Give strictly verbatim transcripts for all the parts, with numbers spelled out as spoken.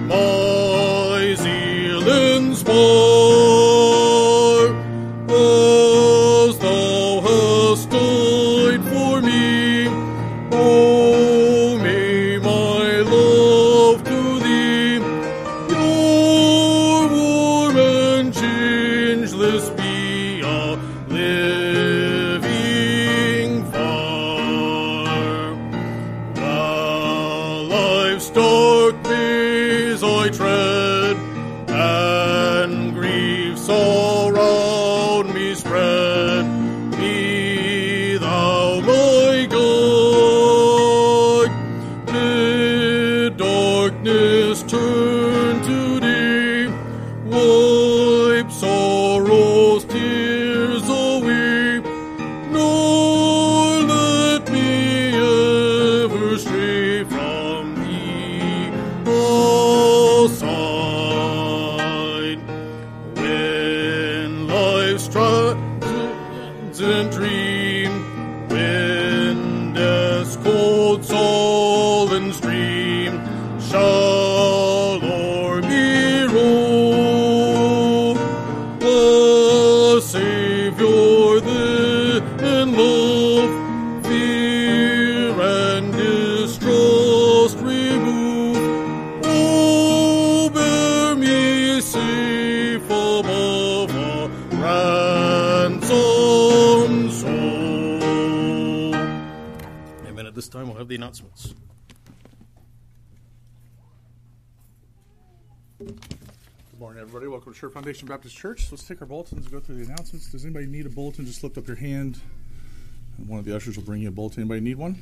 my zeal inspire, as thou hast died for me. Oh, may my love to thee, pure, warm, and changeless, be a living fire. While life's dark maze I tread, and griefs all round me spread, be thou my guide. Bid darkness turn to day, wipe sorrow's tears away, nor let me ever stray from thee aside. When life's transient dream, when death's cold sullen stream shall o'er me roll, the Savior then love, fear and distrust remove. Oh, bear me safe above a ransomed soul. Amen. At this time, we'll have the announcements. Good morning, everybody. Welcome to Sure Foundation Baptist Church. Let's take our bulletins and go through the announcements. Does anybody need a bulletin? Just lift up your hand, and one of the ushers will bring you a bulletin. Anybody need one?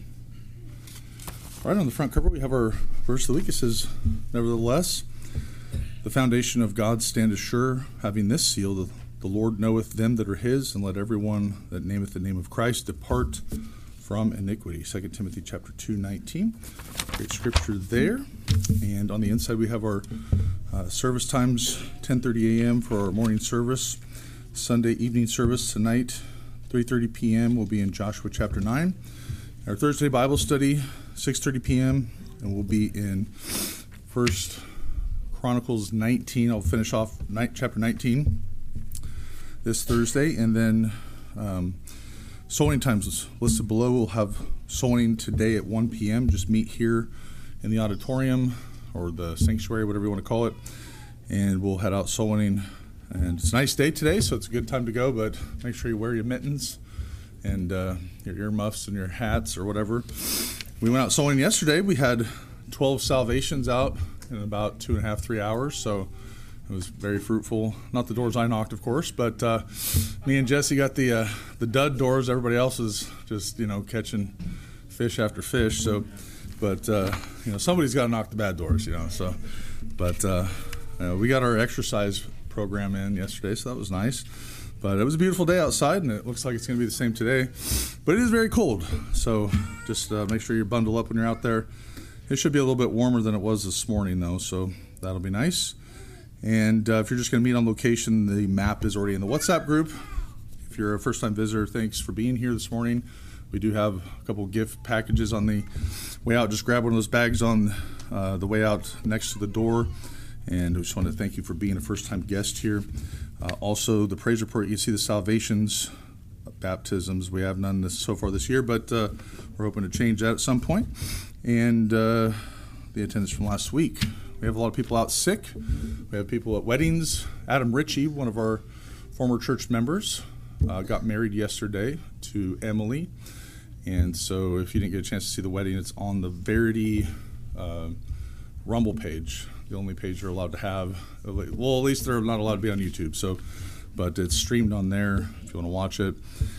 All right, on the front cover, we have our verse of the week. It says, "Nevertheless, the foundation of God standeth sure, having this seal, the, the Lord knoweth them that are his, and let everyone that nameth the name of Christ depart from iniquity." Second Timothy chapter two, nineteen. Great scripture there. And on the inside, we have our uh, service times, ten thirty a.m. for our morning service. Sunday evening service tonight, three thirty p.m. will be in Joshua chapter nine. Our Thursday Bible study, six thirty p.m. and we'll be in First Chronicles nineteen. I'll finish off night, chapter nineteen this Thursday. And then um, sowing times is listed below. We'll have sowing today at one p.m. Just meet here in the auditorium or the sanctuary, whatever you want to call it, and we'll head out sowing. And it's a nice day today, so it's a good time to go, but make sure you wear your mittens and uh, your earmuffs and your hats or whatever. We went out sowing yesterday. We had twelve salvations out in about two and a half, three hours, so it was very fruitful. Not the doors I knocked, of course, but uh, me and Jesse got the uh, the dud doors. Everybody else is just, you know, catching fish after fish. So, but uh, you know, somebody's got to knock the bad doors, you know. So, but uh, you know, we got our exercise program in yesterday, so that was nice. But it was a beautiful day outside, and it looks like it's going to be the same today. But it is very cold, so just uh, make sure you bundle up when you're out there. It should be a little bit warmer than it was this morning, though, so that'll be nice. And uh, if you're just going to meet on location, the map is already in the WhatsApp group. If you're a first-time visitor, thanks for being here this morning. We do have a couple gift packages on the way out. Just grab one of those bags on uh, the way out next to the door. And we just want to thank you for being a first-time guest here. Uh, also, the praise report, you can see the salvations, uh, baptisms. We have none this, so far this year, but uh, we're hoping to change that at some point. And uh, the attendance from last week. We have a lot of people out sick. We have people at weddings. Adam Ritchie, one of our former church members, uh, got married yesterday to Emily. And so if you didn't get a chance to see the wedding, it's on the Verity uh, Rumble page. The only page you're allowed to have. Well, at least they're not allowed to be on YouTube. So, but it's streamed on there if you want to watch it.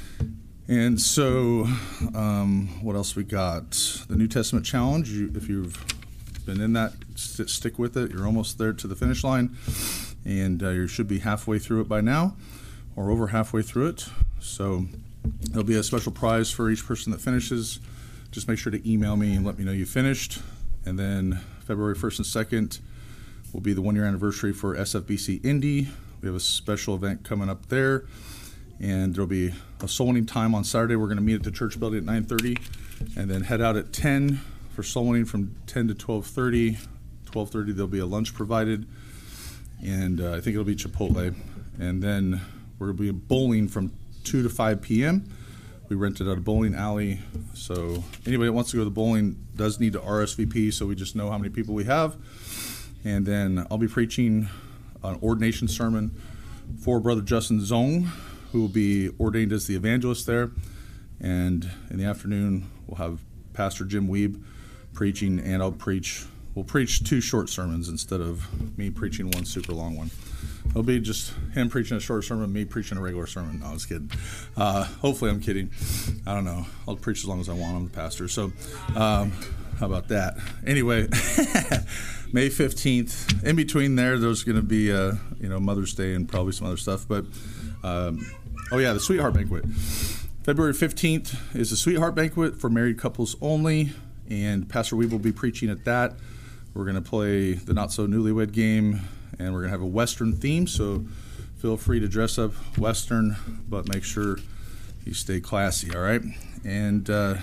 And so, um, what else we got? The New Testament Challenge. You, if you've been in that, st- stick with it. You're almost there to the finish line, and uh, you should be halfway through it by now, or over halfway through it. So, there'll be a special prize for each person that finishes. Just make sure to email me and let me know you finished. And then February first and second will be the one-year anniversary for S F B C Indy. We have a special event coming up there, and there'll be a soul winning time on Saturday. We're going to meet at the church building at nine thirty, and then head out at ten for soul winning from ten to twelve thirty, twelve thirty, there'll be a lunch provided, and uh, I think it'll be Chipotle. And then we're going to be bowling from two to five p.m. We rented out a bowling alley, so anybody that wants to go to the bowling does need to R S V P, so we just know how many people we have. And then I'll be preaching an ordination sermon for Brother Justin Zong, who will be ordained as the evangelist there. And in the afternoon, we'll have Pastor Jim Weeb preaching, and I'll preach. We'll preach two short sermons instead of me preaching one super long one. It'll be just him preaching a short sermon, me preaching a regular sermon. No, I was kidding. Uh, hopefully I'm kidding. I don't know. I'll preach as long as I want. I'm the pastor. So um, how about that? Anyway, May fifteenth. In between there, there's going to be uh, you know Mother's Day and probably some other stuff. But, um, oh yeah, the Sweetheart Banquet. February fifteenth is the Sweetheart Banquet for married couples only. And Pastor Weeb will be preaching at that. We're going to play the Not So Newlywed game, and we're going to have a Western theme, so feel free to dress up Western, but make sure you stay classy, all right? And, uh,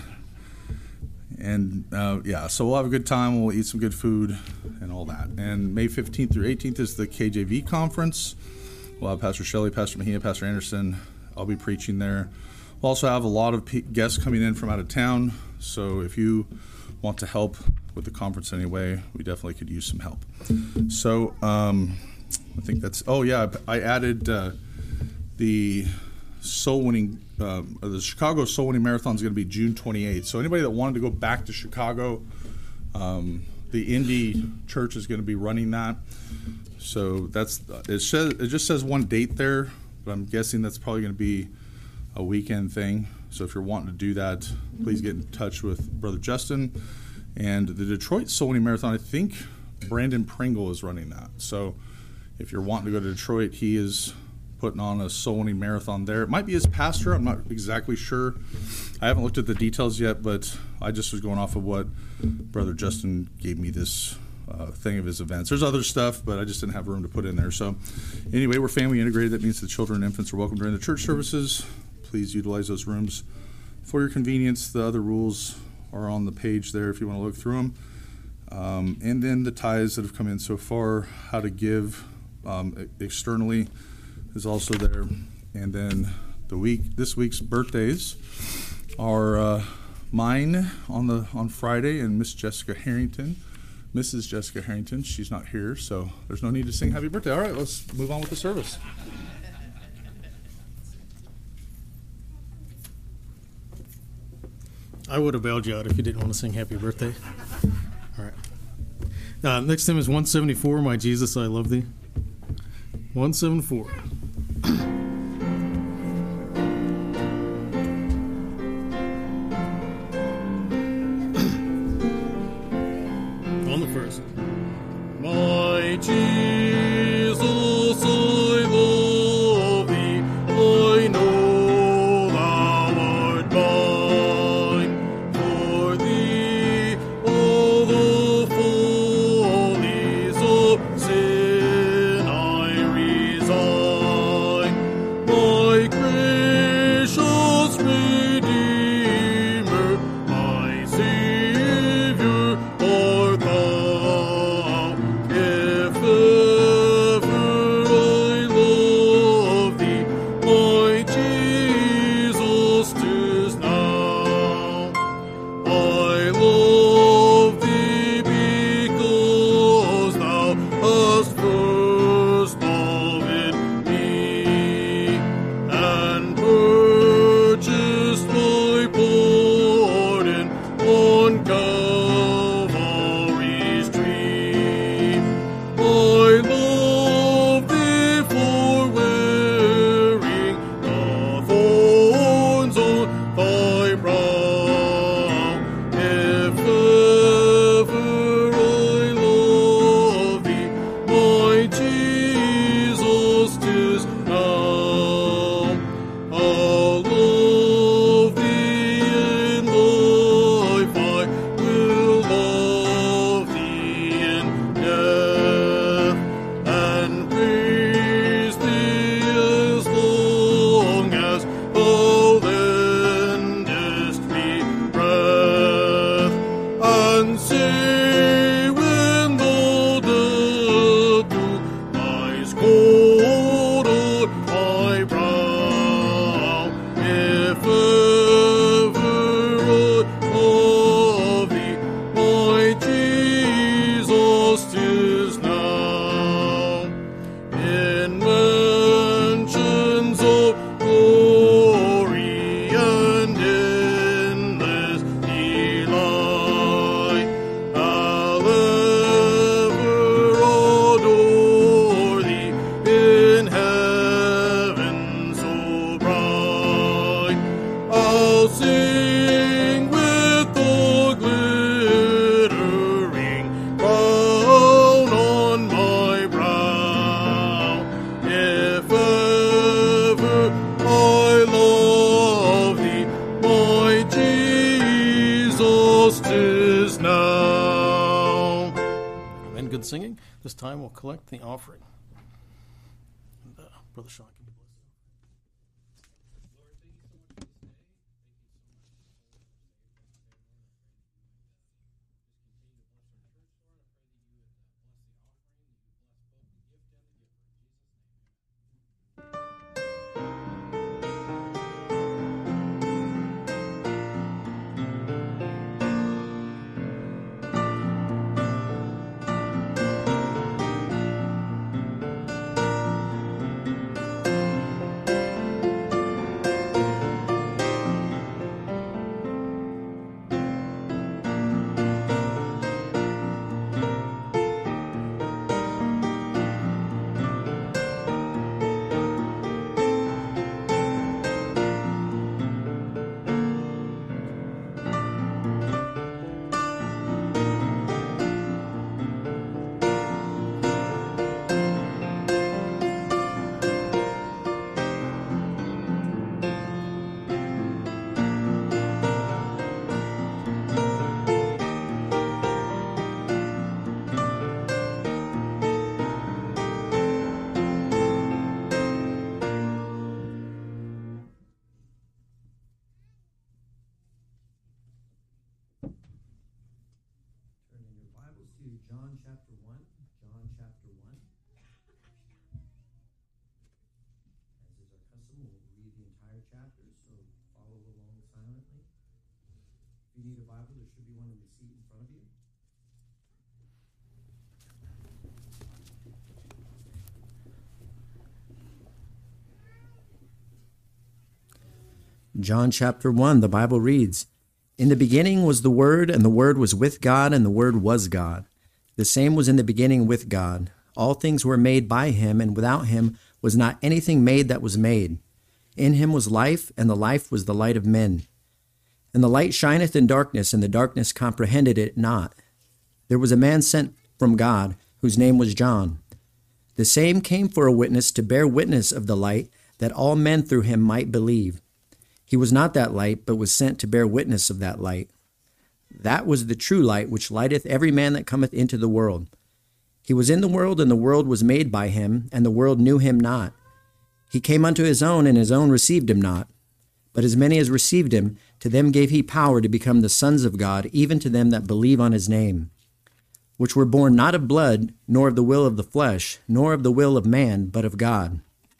and uh, yeah, so we'll have a good time. We'll eat some good food and all that. And May fifteenth through eighteenth is the K J V conference. We'll have Pastor Shelley, Pastor Mejia, Pastor Anderson. I'll be preaching there. We'll also have a lot of guests coming in from out of town, so if you want to help with the conference anyway, we definitely could use some help. So um, I think that's, oh yeah, I added uh, the soul winning, uh, the Chicago Soul Winning Marathon is going to be June twenty-eighth. So anybody that wanted to go back to Chicago, um, the Indy Church is going to be running that. So that's, it, says, it just says one date there, but I'm guessing that's probably going to be a weekend thing. So if you're wanting to do that, please get in touch with Brother Justin. And the Detroit Soul Winning Marathon, I think Brandon Pringle is running that. So if you're wanting to go to Detroit, he is putting on a Soul Winning Marathon there. It might be his pastor. I'm not exactly sure. I haven't looked at the details yet, but I just was going off of what Brother Justin gave me this uh, thing of his events. There's other stuff, but I just didn't have room to put in there. So anyway, we're family integrated. That means the children and infants are welcome during the church services. Please utilize those rooms for your convenience. The other rules are on the page there if you want to look through them. Um, and then the tithes that have come in so far, how to give um, externally is also there. And then the week, this week's birthdays are uh, mine on the on Friday, and Miss Jessica Harrington, Missus Jessica Harrington. She's not here, so there's no need to sing happy birthday. All right, let's move on with the service. I would have bailed you out if you didn't want to sing happy birthday. All right. Uh, next hymn is one seventy-four, My Jesus, I Love Thee. one seventy-four. On the first. My Jesus, I love thee. I know thou art mine. For thee all the follies of sin I resign. My gracious Redeemer, my Savior art thou. If 'tis now. In mansions of glory and endless delight, I'll ever adore thee in heaven so bright. I'll sing with the glittering crown on my brow. If ever I love thee, my Jesus, 'tis now. And good singing. This time we'll collect the offering. And, uh, Brother Sean can be blessed. Turn in your Bibles to John chapter one. John chapter one. As is our custom, we'll read the entire chapter, so follow along silently. If you need a Bible, there should be one in the seat in front of you. John chapter one, the Bible reads, "In the beginning was the Word, and the Word was with God, and the Word was God. The same was in the beginning with God. All things were made by him, and without him was not anything made that was made. In him was life, and the life was the light of men. And the light shineth in darkness, and the darkness comprehended it not. There was a man sent from God, whose name was John. The same came for a witness, to bear witness of the light, that all men through him might believe. He was not that light, but was sent to bear witness of that light. That was the true light, which lighteth every man that cometh into the world. He was in the world, and the world was made by him, and the world knew him not. He came unto his own, and his own received him not. But as many as received him, to them gave he power to become the sons of God, even to them that believe on his name, which were born not of blood, nor of the will of the flesh, nor of the will of man, but of God.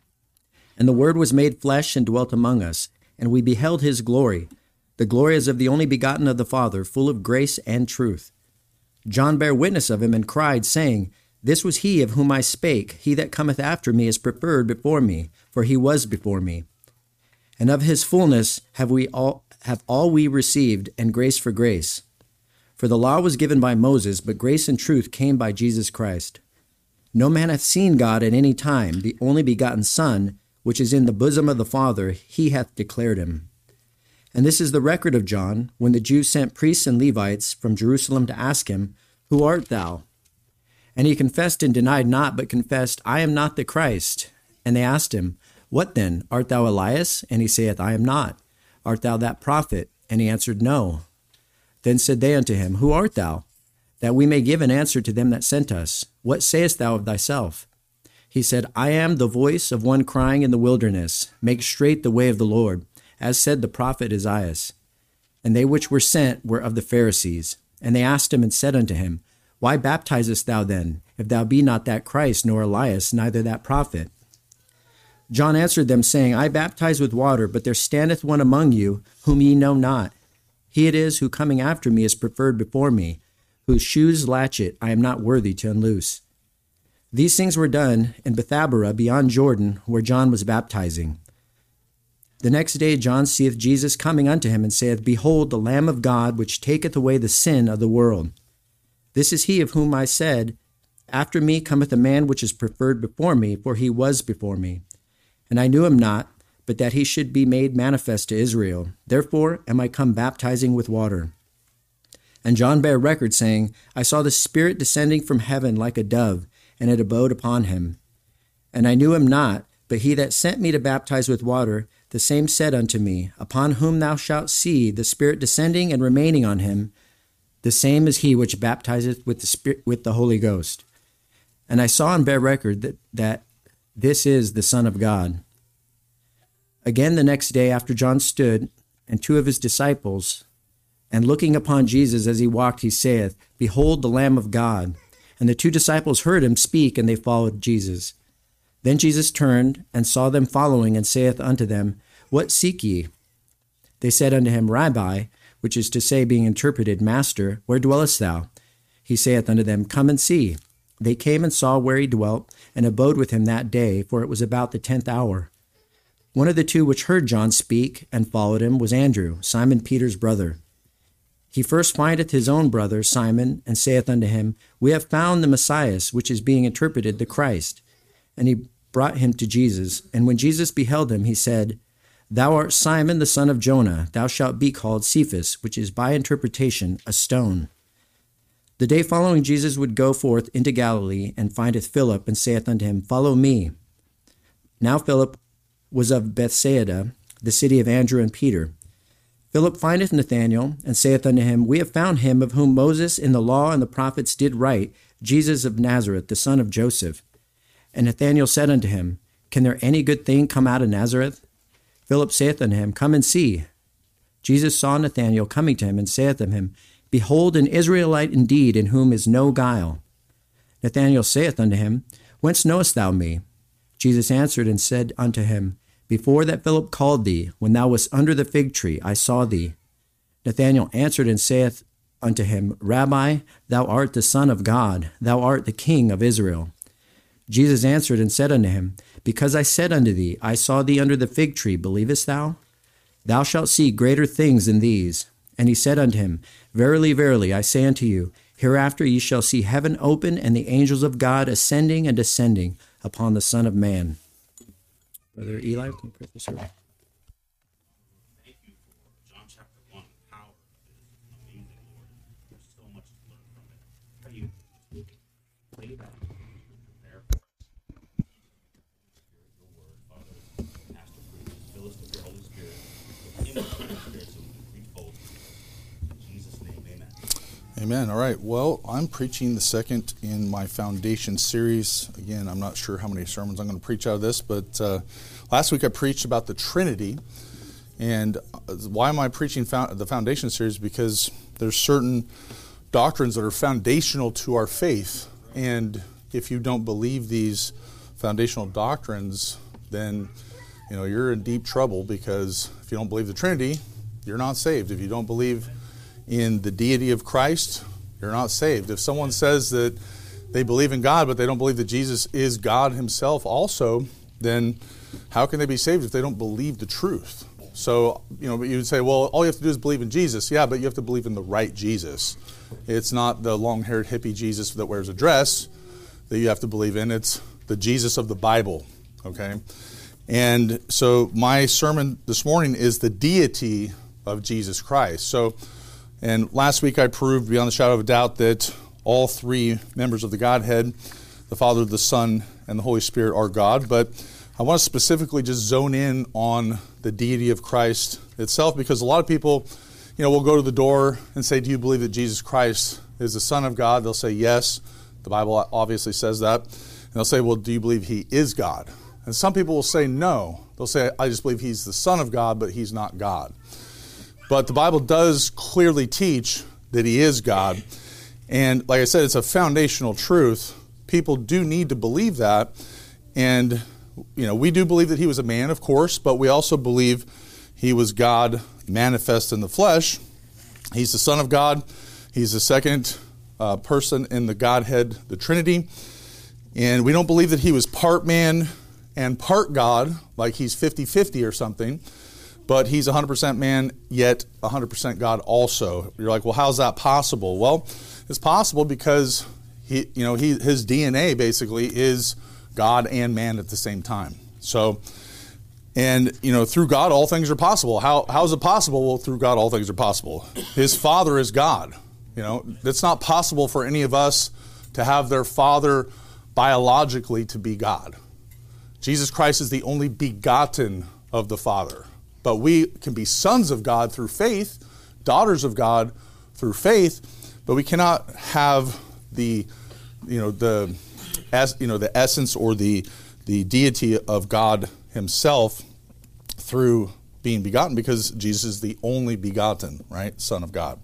And the Word was made flesh and dwelt among us, and we beheld his glory. The glory is of the only begotten of the Father, full of grace and truth. John bare witness of him, and cried, saying, This was he of whom I spake. He that cometh after me is preferred before me, for he was before me. And of his fullness have we all have all we received, and grace for grace. For the law was given by Moses, but grace and truth came by Jesus Christ. No man hath seen God at any time. The only begotten Son, which is in the bosom of the Father, he hath declared him. And this is the record of John, when the Jews sent priests and Levites from Jerusalem to ask him, Who art thou? And he confessed and denied not, but confessed, I am not the Christ. And they asked him, What then? Art thou Elias? And he saith, I am not. Art thou that prophet? And he answered, No. Then said they unto him, Who art thou? That we may give an answer to them that sent us. What sayest thou of thyself? He said, I am the voice of one crying in the wilderness, Make straight the way of the Lord, as said the prophet Isaiah. And they which were sent were of the Pharisees. And they asked him and said unto him, Why baptizest thou then, if thou be not that Christ, nor Elias, neither that prophet? John answered them, saying, I baptize with water, but there standeth one among you, whom ye know not. He it is who coming after me is preferred before me, whose shoes latchet I am not worthy to unloose. These things were done in Bethabara beyond Jordan, where John was baptizing. The next day John seeth Jesus coming unto him, and saith, Behold, the Lamb of God, which taketh away the sin of the world. This is he of whom I said, After me cometh a man which is preferred before me, for he was before me. And I knew him not, but that he should be made manifest to Israel. Therefore am I come baptizing with water. And John bare record, saying, I saw the Spirit descending from heaven like a dove, and it abode upon him. And I knew him not, but he that sent me to baptize with water, the same said unto me, Upon whom thou shalt see the Spirit descending and remaining on him, the same is he which baptizeth with the Spirit, with the Holy Ghost. And I saw and bare record that, that this is the Son of God. Again the next day after John stood, and two of his disciples, and looking upon Jesus as he walked, he saith, Behold the Lamb of God. And the two disciples heard him speak, and they followed Jesus. Then Jesus turned, and saw them following, and saith unto them, What seek ye? They said unto him, Rabbi, which is to say, being interpreted, Master, where dwellest thou? He saith unto them, Come and see. They came and saw where he dwelt, and abode with him that day, for it was about the tenth hour. One of the two which heard John speak and followed him was Andrew, Simon Peter's brother. He first findeth his own brother Simon, and saith unto him, We have found the Messiah, which is being interpreted, the Christ. And he brought him to Jesus. And when Jesus beheld him, he said, Thou art Simon the son of Jonah, thou shalt be called Cephas, which is by interpretation a stone. The day following Jesus would go forth into Galilee, and findeth Philip, and saith unto him, Follow me. Now Philip was of Bethsaida, the city of Andrew and Peter. Philip findeth Nathanael, and saith unto him, We have found him of whom Moses in the law and the prophets did write, Jesus of Nazareth, the son of Joseph. And Nathanael said unto him, Can there any good thing come out of Nazareth? Philip saith unto him, Come and see. Jesus saw Nathanael coming to him, and saith unto him, Behold, an Israelite indeed, in whom is no guile. Nathanael saith unto him, Whence knowest thou me? Jesus answered and said unto him, Before that Philip called thee, when thou wast under the fig tree, I saw thee. Nathanael answered and saith unto him, Rabbi, thou art the Son of God, thou art the King of Israel. Jesus answered and said unto him, Because I said unto thee, I saw thee under the fig tree, believest thou? Thou shalt see greater things than these. And he said unto him, Verily, verily, I say unto you, hereafter ye shall see heaven open, and the angels of God ascending and descending upon the Son of Man. Brother Eli, can you pray for service? Thank you for John chapter one. Power is amazing, Lord. There's so much to learn from it. How do you lay that there for us? Spirit, your word, Father, Pastor Bruce, fill us with your Holy Spirit. Fill him with your Holy Spirit so we can read both. In Jesus' name, amen. Amen. All right. Well, I'm preaching the second in my foundation series. Again, I'm not sure how many sermons I'm going to preach out of this, but uh, last week I preached about the Trinity. And why am I preaching found, the foundation series? Because there's certain doctrines that are foundational to our faith. And if you don't believe these foundational doctrines, then you know you're in deep trouble, because if you don't believe the Trinity, you're not saved. If you don't believe in the deity of Christ, you're not saved. If someone says that they believe in God, but they don't believe that Jesus is God himself also, then how can they be saved if they don't believe the truth? So, you know, you would say, well, all you have to do is believe in Jesus. Yeah, but you have to believe in the right Jesus. It's not the long-haired hippie Jesus that wears a dress that you have to believe in. It's the Jesus of the Bible, okay? And so my sermon this morning is the deity of Jesus Christ. So, and last week I proved beyond the shadow of a doubt that all three members of the Godhead, the Father, the Son, and the Holy Spirit, are God. But I want to specifically just zone in on the deity of Christ itself, because a lot of people, you know, will go to the door and say, do you believe that Jesus Christ is the Son of God? They'll say yes. The Bible obviously says that. And they'll say, well, do you believe he is God? And some people will say no. They'll say, I just believe he's the Son of God, but he's not God. But the Bible does clearly teach that he is God. And like I said, it's a foundational truth. People do need to believe that. And, you know, we do believe that he was a man, of course, but we also believe he was God manifest in the flesh. He's the Son of God. He's the second uh, person in the Godhead, the Trinity. And we don't believe that he was part man and part God, like he's fifty-fifty or something, but he's one hundred percent man, yet one hundred percent God also. You're like, well, how's that possible? Well, it's possible because he, you know, he, his D N A basically is God and man at the same time. So, and, you know, through God, all things are possible. How, how is it possible? Well, through God, all things are possible. His Father is God. You know, it's not possible for any of us to have their father biologically to be God. Jesus Christ is the only begotten of the Father. But we can be sons of God through faith, daughters of God through faith, but we cannot have the, you know, the, as you know, the essence or the the deity of God himself through being begotten, because Jesus is the only begotten, right, Son of God.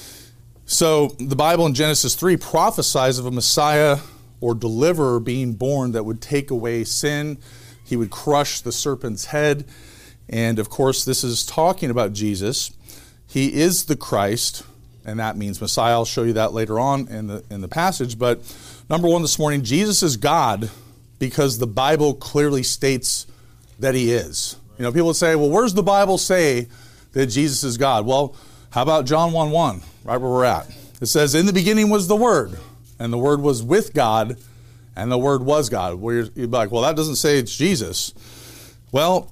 So the Bible in Genesis three prophesies of a Messiah or deliverer being born that would take away sin. He would crush the serpent's head. And of course, this is talking about Jesus. He is the Christ, and that means Messiah. I'll show you that later on in the in the passage. But number one this morning, Jesus is God because the Bible clearly states that he is. You know, people say, well, where's the Bible say that Jesus is God? Well, how about John one one, right where we're at? It says, in the beginning was the Word, and the Word was with God, and the Word was God. Where you're like, well, that doesn't say it's Jesus. Well,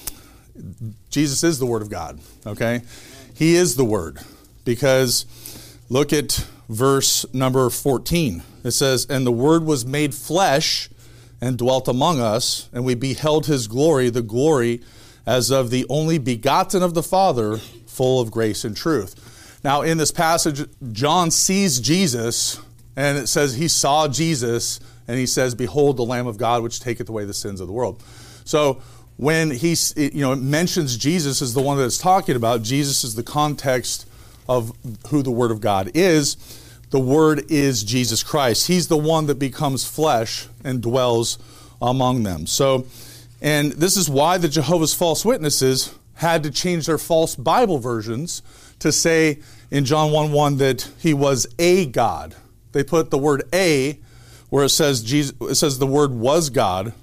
Jesus is the Word of God, okay? He is the Word, because look at verse number fourteen. It says, and the Word was made flesh and dwelt among us, and we beheld his glory, the glory as of the only begotten of the Father, full of grace and truth. Now, in this passage, John sees Jesus, and it says he saw Jesus, and he says, behold the Lamb of God, which taketh away the sins of the world. So when he, you know, it mentions Jesus as the one that it's talking about, Jesus is the context of who the Word of God is. The Word is Jesus Christ. He's the one that becomes flesh and dwells among them. So, and this is why the Jehovah's false witnesses had to change their false Bible versions to say in John one one that he was a God. They put the word a where it says Jesus, it says the Word was God.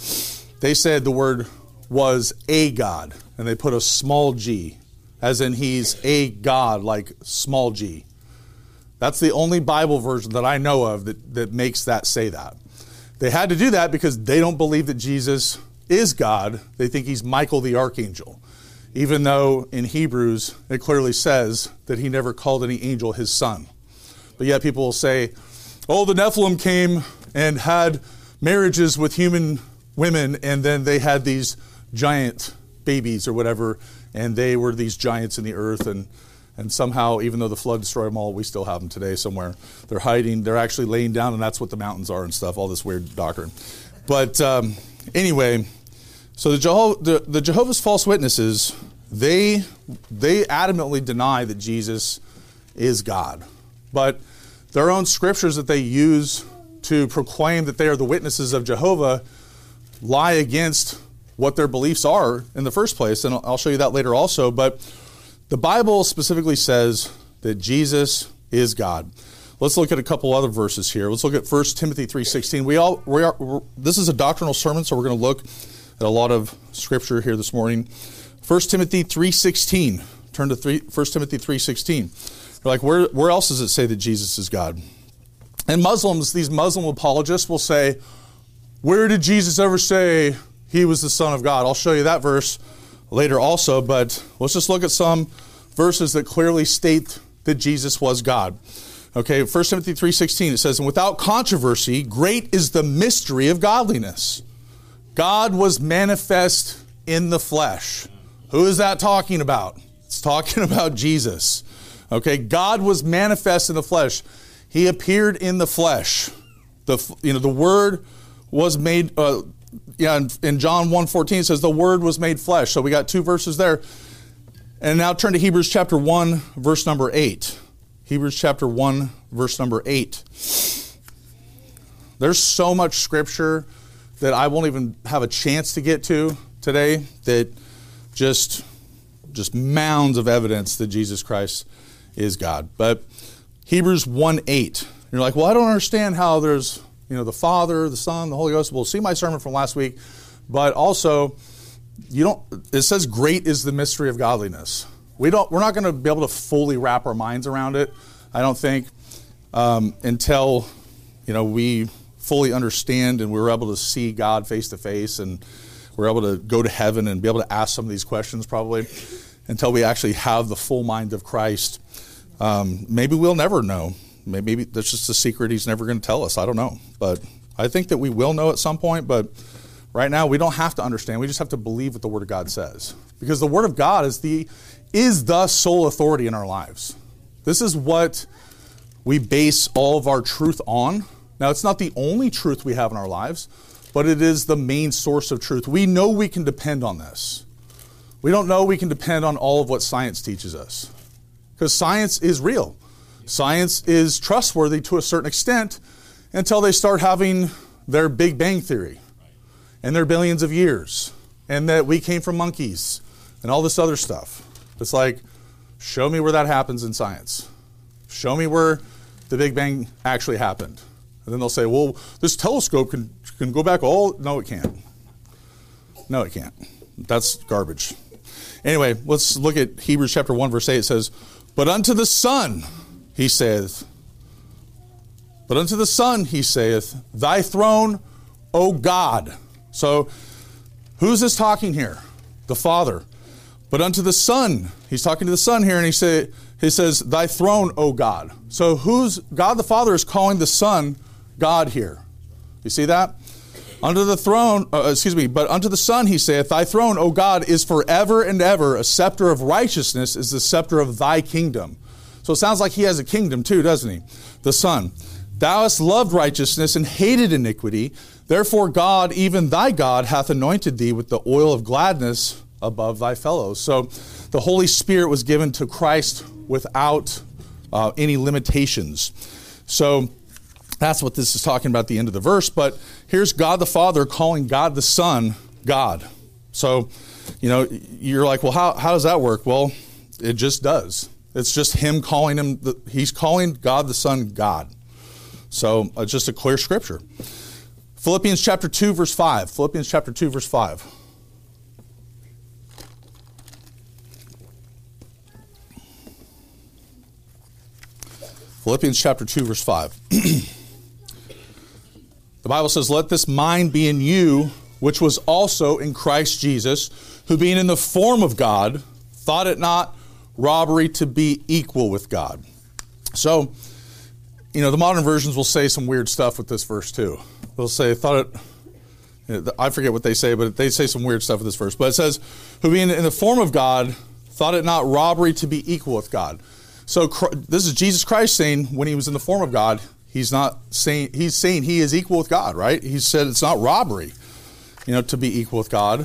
They said the Word was a God, and they put a small g, as in he's a God, like small g. That's the only Bible version that I know of that, that makes that say that. They had to do that because they don't believe that Jesus is God. They think he's Michael the Archangel, even though in Hebrews it clearly says that he never called any angel his son. But yet people will say, oh, the Nephilim came and had marriages with human women, and then they had these giant babies or whatever, and they were these giants in the earth, and And somehow, even though the flood destroyed them all, we still have them today somewhere. They're hiding. They're actually laying down, and that's what the mountains are and stuff, all this weird doctrine. But um, anyway, so the, Jeho- the, the Jehovah's false witnesses, they, they adamantly deny that Jesus is God. But their own scriptures that they use to proclaim that they are the witnesses of Jehovah lie against what their beliefs are in the first place. And I'll show you that later also. But the Bible specifically says that Jesus is God. Let's look at a couple other verses here. Let's look at First Timothy three sixteen. We all we are we're, this is a doctrinal sermon, so we're going to look at a lot of scripture here this morning. First Timothy three sixteen. Turn to three, First Timothy three sixteen. You're like, where where else does it say that Jesus is God? And Muslims, these Muslim apologists will say, where did Jesus ever say he was the Son of God? I'll show you that verse later also, but let's just look at some verses that clearly state that Jesus was God. Okay, First Timothy three sixteen, it says, and without controversy, great is the mystery of godliness. God was manifest in the flesh. Who is that talking about? It's talking about Jesus. Okay, God was manifest in the flesh. He appeared in the flesh. The you know the Word was made. Uh, yeah, in, in John one fourteen it says the Word was made flesh. So we got two verses there. And now turn to Hebrews chapter one, verse number eight. Hebrews chapter one, verse number eight. There's so much scripture that I won't even have a chance to get to today, that just, just mounds of evidence that Jesus Christ is God. But Hebrews one eight. You're like, well, I don't understand how there's, you know, the Father, the Son, the Holy Ghost. Well, see my sermon from last week. But also, you don't, it says great is the mystery of godliness. We don't, we're not going to be able to fully wrap our minds around it, I don't think, um, until, you know, we fully understand and we're able to see God face to face and we're able to go to heaven and be able to ask some of these questions probably until we actually have the full mind of Christ. Um, maybe we'll never know. Maybe that's just a secret he's never going to tell us. I don't know. But I think that we will know at some point. But right now we don't have to understand. We just have to believe what the Word of God says. Because the Word of God is the, is the sole authority in our lives. This is what we base all of our truth on. Now, it's not the only truth we have in our lives, but it is the main source of truth. We know we can depend on this. We don't know we can depend on all of what science teaches us. Because science is real. Science is trustworthy to a certain extent until they start having their Big Bang Theory and their billions of years and that we came from monkeys and all this other stuff. It's like, show me where that happens in science. Show me where the Big Bang actually happened. And then they'll say, well, this telescope can, can go back all... No, it can't. No, it can't. That's garbage. Anyway, let's look at Hebrews chapter one, verse eight. It says, but unto the Son... he saith, but unto the Son, he saith, thy throne, O God. So, who's this talking here? The Father. But unto the Son, he's talking to the Son here, and he say, he says, thy throne, O God. So, who's, God the Father is calling the Son God here. You see that? Unto the throne, uh, excuse me, but unto the Son, he saith, thy throne, O God, is forever and ever. A scepter of righteousness is the scepter of thy kingdom. So it sounds like he has a kingdom too, doesn't he? The Son. Thou hast loved righteousness and hated iniquity. Therefore God, even thy God, hath anointed thee with the oil of gladness above thy fellows. So the Holy Spirit was given to Christ without uh, any limitations. So that's what this is talking about at the end of the verse. But here's God the Father calling God the Son God. So, you know, you're like, well, how, how does that work? Well, it just does. It's just him calling him, the, he's calling God the Son God. So it's uh, just a clear scripture. Philippians chapter two, verse five. Philippians chapter two, verse five. Philippians chapter two, verse five. The Bible says, let this mind be in you, which was also in Christ Jesus, who being in the form of God, thought it not robbery to be equal with God. So, you know, the modern versions will say some weird stuff with this verse too. They'll say, thought it, I forget what they say, but they say some weird stuff with this verse. But it says, who being in the form of God, thought it not robbery to be equal with God. So this is Jesus Christ saying when he was in the form of God, he's not saying, he's saying he is equal with God, right? He said it's not robbery, you know, to be equal with God.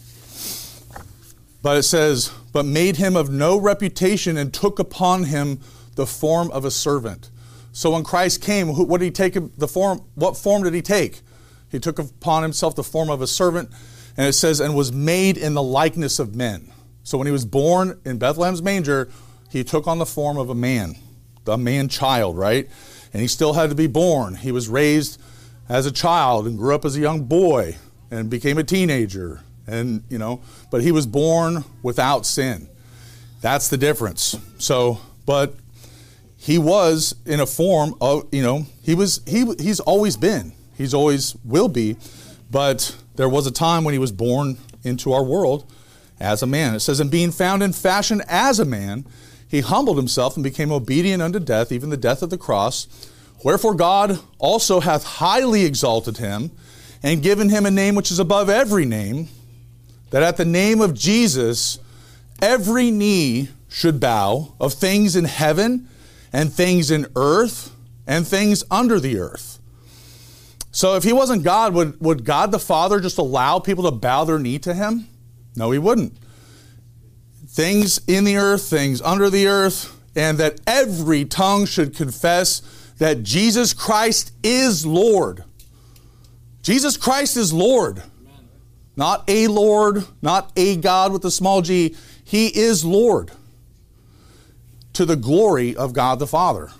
But it says, but made him of no reputation and took upon him the form of a servant. So when Christ came, what did he take? The form? What form did he take? He took upon himself the form of a servant, and it says, and was made in the likeness of men. So when he was born in Bethlehem's manger, he took on the form of a man, a man child, right? And he still had to be born. He was raised as a child and grew up as a young boy and became a teenager. And, you know, but he was born without sin. That's the difference. So, but he was in a form of, you know, he was, he he's always been, he's always will be, but there was a time when he was born into our world as a man. It says, and being found in fashion as a man, he humbled himself and became obedient unto death, even the death of the cross. Wherefore God also hath highly exalted him and given him a name which is above every name, that at the name of Jesus, every knee should bow, of things in heaven and things in earth and things under the earth. So if he wasn't God, would, would God the Father just allow people to bow their knee to him? No, he wouldn't. Things in the earth, things under the earth, and that every tongue should confess that Jesus Christ is Lord. Jesus Christ is Lord. Not a Lord, not a God with a small g. He is Lord to the glory of God the Father.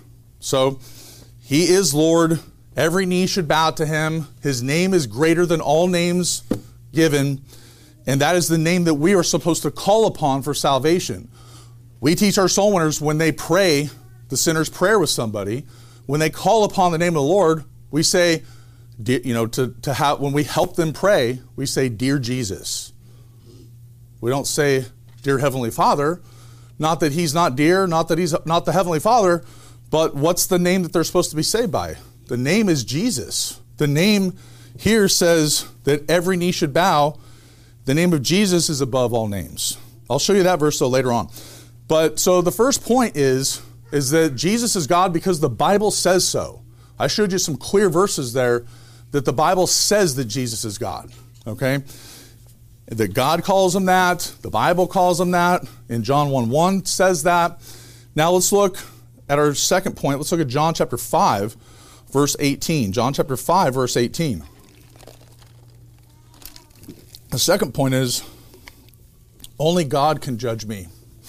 So he is Lord. Every knee should bow to him. His name is greater than all names given, and that is the name that we are supposed to call upon for salvation. We teach our soul winners when they pray the sinner's prayer with somebody, when they call upon the name of the Lord, we say, you know, to, to have, when we help them pray, we say, Dear Jesus. We don't say, Dear Heavenly Father. Not that he's not dear, not that he's not the Heavenly Father, but what's the name that they're supposed to be saved by? The name is Jesus. The name here says that every knee should bow. The name of Jesus is above all names. I'll show you that verse though later on. But so the first point is, is that Jesus is God because the Bible says so. I showed you some clear verses there that the Bible says that Jesus is God. Okay? That God calls him that. The Bible calls him that. In John one one says that. Now let's look at our second point. Let's look at John chapter five, verse eighteen. John chapter five, verse eighteen. The second point is, only God can judge me.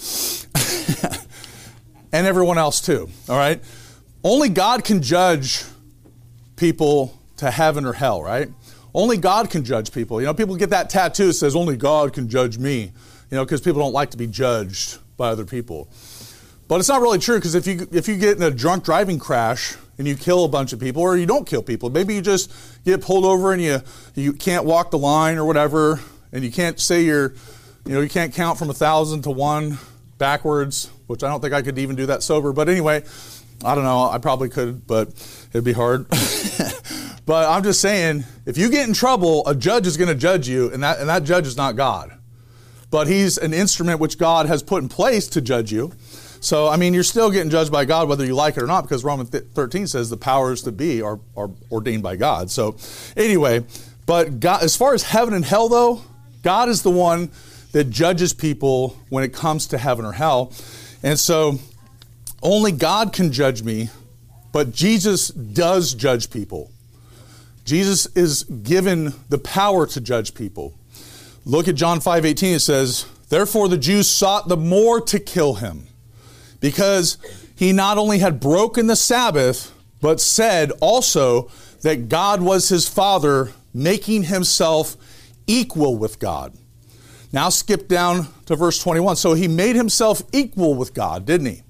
And everyone else too, all right? Only God can judge people to heaven or hell, right? Only God can judge people. You know, people get that tattoo that says, only God can judge me, you know, because people don't like to be judged by other people. But it's not really true, because if you if you get in a drunk driving crash and you kill a bunch of people, or you don't kill people, maybe you just get pulled over and you you can't walk the line or whatever, and you can't say you're, you know, you can't count from a thousand to one backwards, which I don't think I could even do that sober. But anyway, I don't know, I probably could, but it'd be hard. But I'm just saying, if you get in trouble, a judge is going to judge you, and that and that judge is not God. But he's an instrument which God has put in place to judge you. So, I mean, you're still getting judged by God whether you like it or not, because Romans thirteen says the powers to be are, are ordained by God. So, anyway, but God, as far as heaven and hell, though, God is the one that judges people when it comes to heaven or hell. And so, only God can judge me, but Jesus does judge people. Jesus is given the power to judge people. Look at John five eighteen. It says, therefore the Jews sought the more to kill him, because he not only had broken the Sabbath, but said also that God was his Father, making himself equal with God. Now skip down to verse twenty-one. So he made himself equal with God, didn't he?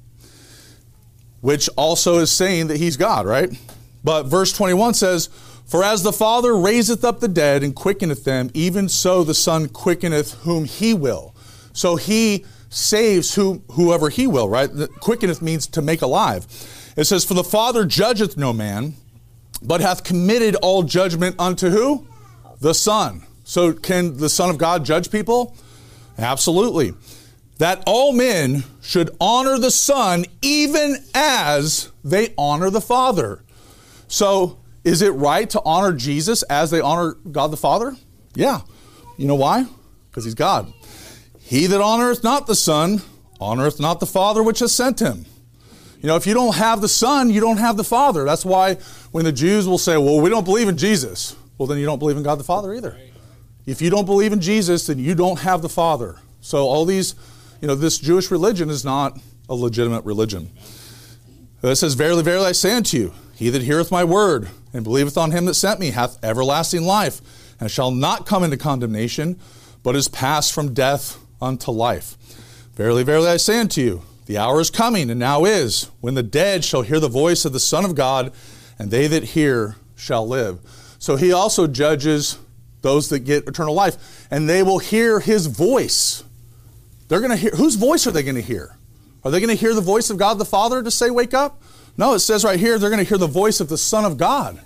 Which also is saying that he's God, right? But verse twenty-one says, for as the Father raiseth up the dead and quickeneth them, even so the Son quickeneth whom he will. So he saves who, whoever he will, right? The quickeneth means to make alive. It says, for the Father judgeth no man, but hath committed all judgment unto who? The Son. So can the Son of God judge people? Absolutely. That all men should honor the Son even as they honor the Father. So is it right to honor Jesus as they honor God the Father? Yeah. You know why? Because he's God. He that honoreth not the Son, honoreth not the Father which has sent him. You know, if you don't have the Son, you don't have the Father. That's why when the Jews will say, well, we don't believe in Jesus. Well, then you don't believe in God the Father either. If you don't believe in Jesus, then you don't have the Father. So all these, you know, this Jewish religion is not a legitimate religion. It says, verily, verily, I say unto you, he that heareth my word and believeth on him that sent me hath everlasting life, and shall not come into condemnation, but is passed from death unto life. Verily, verily, I say unto you, the hour is coming, and now is, when the dead shall hear the voice of the Son of God, and they that hear shall live. So he also judges those that get eternal life, and they will hear his voice. They're going to hear, whose voice are they going to hear? Are they going to hear the voice of God the Father to say, wake up? No, it says right here, they're going to hear the voice of the Son of God.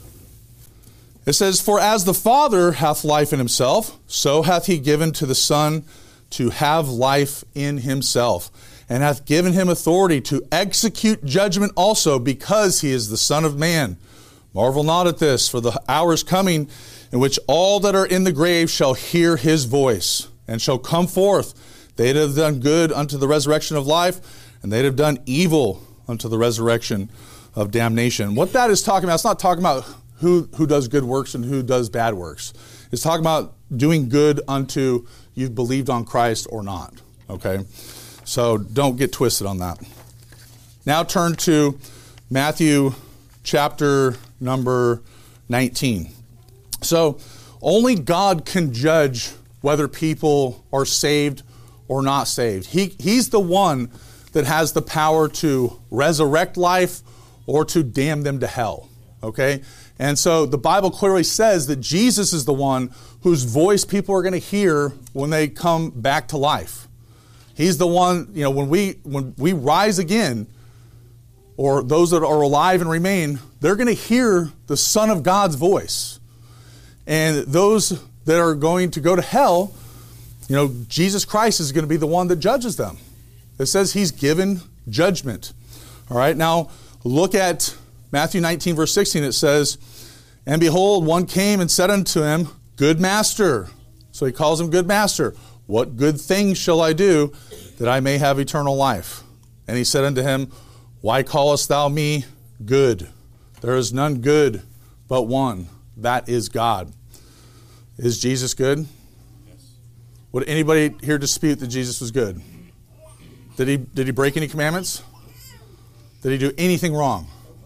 It says, for as the Father hath life in himself, so hath he given to the Son to have life in himself, and hath given him authority to execute judgment also, because he is the Son of Man. Marvel not at this, for the hour is coming in which all that are in the grave shall hear his voice, and shall come forth, they that have done good unto the resurrection of life, and they that have done evil unto the resurrection of damnation. What that is talking about, it's not talking about who, who does good works and who does bad works. It's talking about doing good unto you've believed on Christ or not. Okay? So don't get twisted on that. Now turn to Matthew chapter number nineteen. So only God can judge whether people are saved or not saved. He, he's the one that has the power to resurrect life or to damn them to hell. Okay? And so the Bible clearly says that Jesus is the one whose voice people are going to hear when they come back to life. He's the one, you know, when we when we rise again, or those that are alive and remain, they're going to hear the Son of God's voice. And those that are going to go to hell, you know, Jesus Christ is going to be the one that judges them. It says he's given judgment. All right, now look at Matthew nineteen, verse sixteen. It says, "And behold, one came and said unto him, Good master." So he calls him good master. "What good things shall I do that I may have eternal life?" And he said unto him, "Why callest thou me good? There is none good but one, that is God." Is Jesus good? Yes. Would anybody here dispute that Jesus was good? Did he, did he break any commandments? Did he do anything wrong?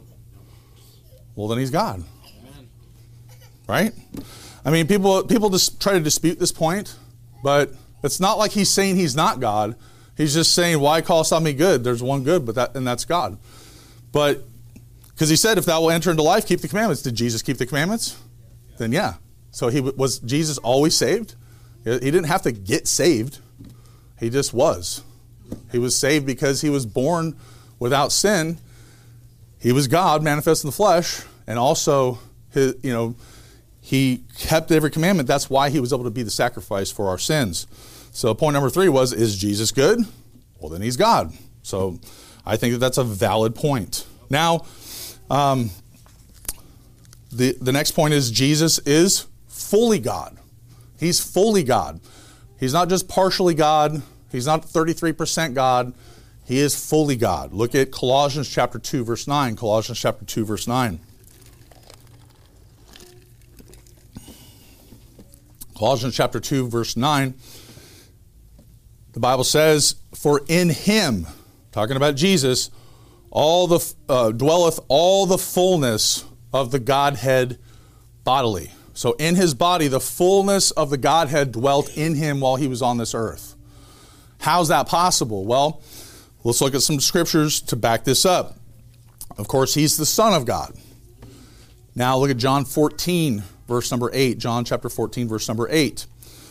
Well, then he's God. Amen. Right? I mean, people people just try to dispute this point, but it's not like he's saying he's not God. He's just saying, "Why callest thou me good? There's one good, but that and that's God." But because he said, "If thou wilt enter into life, keep the commandments." Did Jesus keep the commandments? Yeah. Then yeah. So he was Jesus always saved? He didn't have to get saved. He just was. He was saved because he was born without sin. He was God manifest in the flesh, and also his, you know, he kept every commandment. That's why he was able to be the sacrifice for our sins. So point number three was, is Jesus good? Well, then he's God. So I think that that's a valid point. Now, um, the, the next point is Jesus is fully God. He's fully God. He's not just partially God. He's not thirty-three percent God. He is fully God. Look at Colossians chapter two, verse nine. Colossians chapter two, verse nine. Colossians chapter two, verse nine. The Bible says, "For in him," talking about Jesus, all the uh, dwelleth all the fullness of the Godhead bodily. So in his body, the fullness of the Godhead dwelt in him while he was on this earth. How's that possible? Well, let's look at some scriptures to back this up. Of course, he's the Son of God. Now look at John fourteen, verse number eight. John chapter fourteen, verse number eight.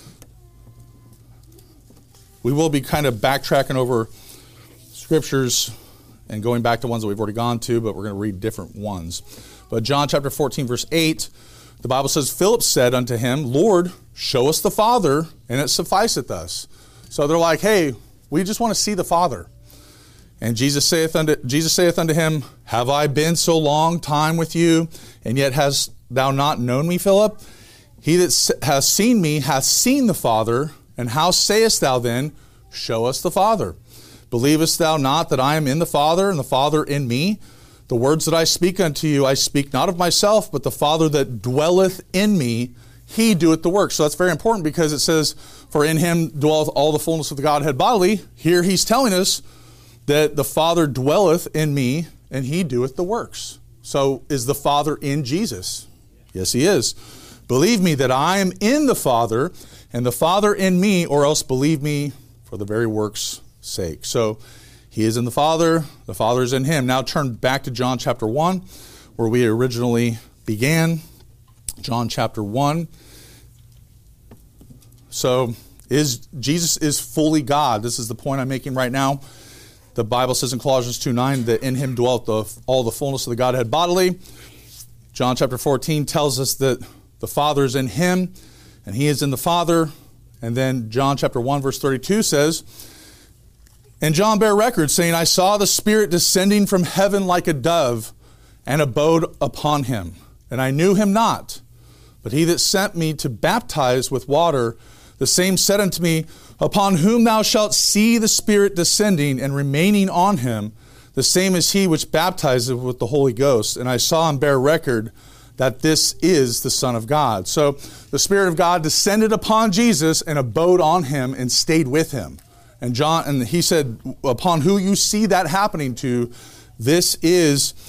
We will be kind of backtracking over scriptures and going back to ones that we've already gone to, but we're going to read different ones. But John chapter fourteen, verse eight, the Bible says, "Philip said unto him, Lord, show us the Father, and it sufficeth us." So they're like, "Hey, we just want to see the Father." And Jesus saith unto, Jesus saith unto him, "Have I been so long time with you, and yet hast thou not known me, Philip? He that hath seen me hath seen the Father. And how sayest thou then, Show us the Father? Believest thou not that I am in the Father, and the Father in me? The words that I speak unto you, I speak not of myself, but the Father that dwelleth in me, he doeth the work." So that's very important, because it says, "For in him dwelleth all the fullness of the Godhead bodily." Here he's telling us that the Father dwelleth in me, and he doeth the works. So is the Father in Jesus? Yes, he is. "Believe me that I am in the Father, and the Father in me, or else believe me for the very works' sake." So he is in the Father, the Father is in him. Now turn back to John chapter one, where we originally began. John chapter one. So is Jesus is fully God. This is the point I'm making right now. The Bible says in Colossians two nine that in him dwelt the, all the fullness of the Godhead bodily. John chapter fourteen tells us that the Father is in him, and he is in the Father. And then John chapter one, verse thirty-two says, "And John bare record, saying, I saw the Spirit descending from heaven like a dove, and abode upon him. And I knew him not. But he that sent me to baptize with water, the same said unto me, Upon whom thou shalt see the Spirit descending and remaining on him, the same is he which baptizeth with the Holy Ghost. And I saw and bear record that this is the Son of God." So the Spirit of God descended upon Jesus and abode on him and stayed with him. And John, and he said, "Upon who you see that happening to, this is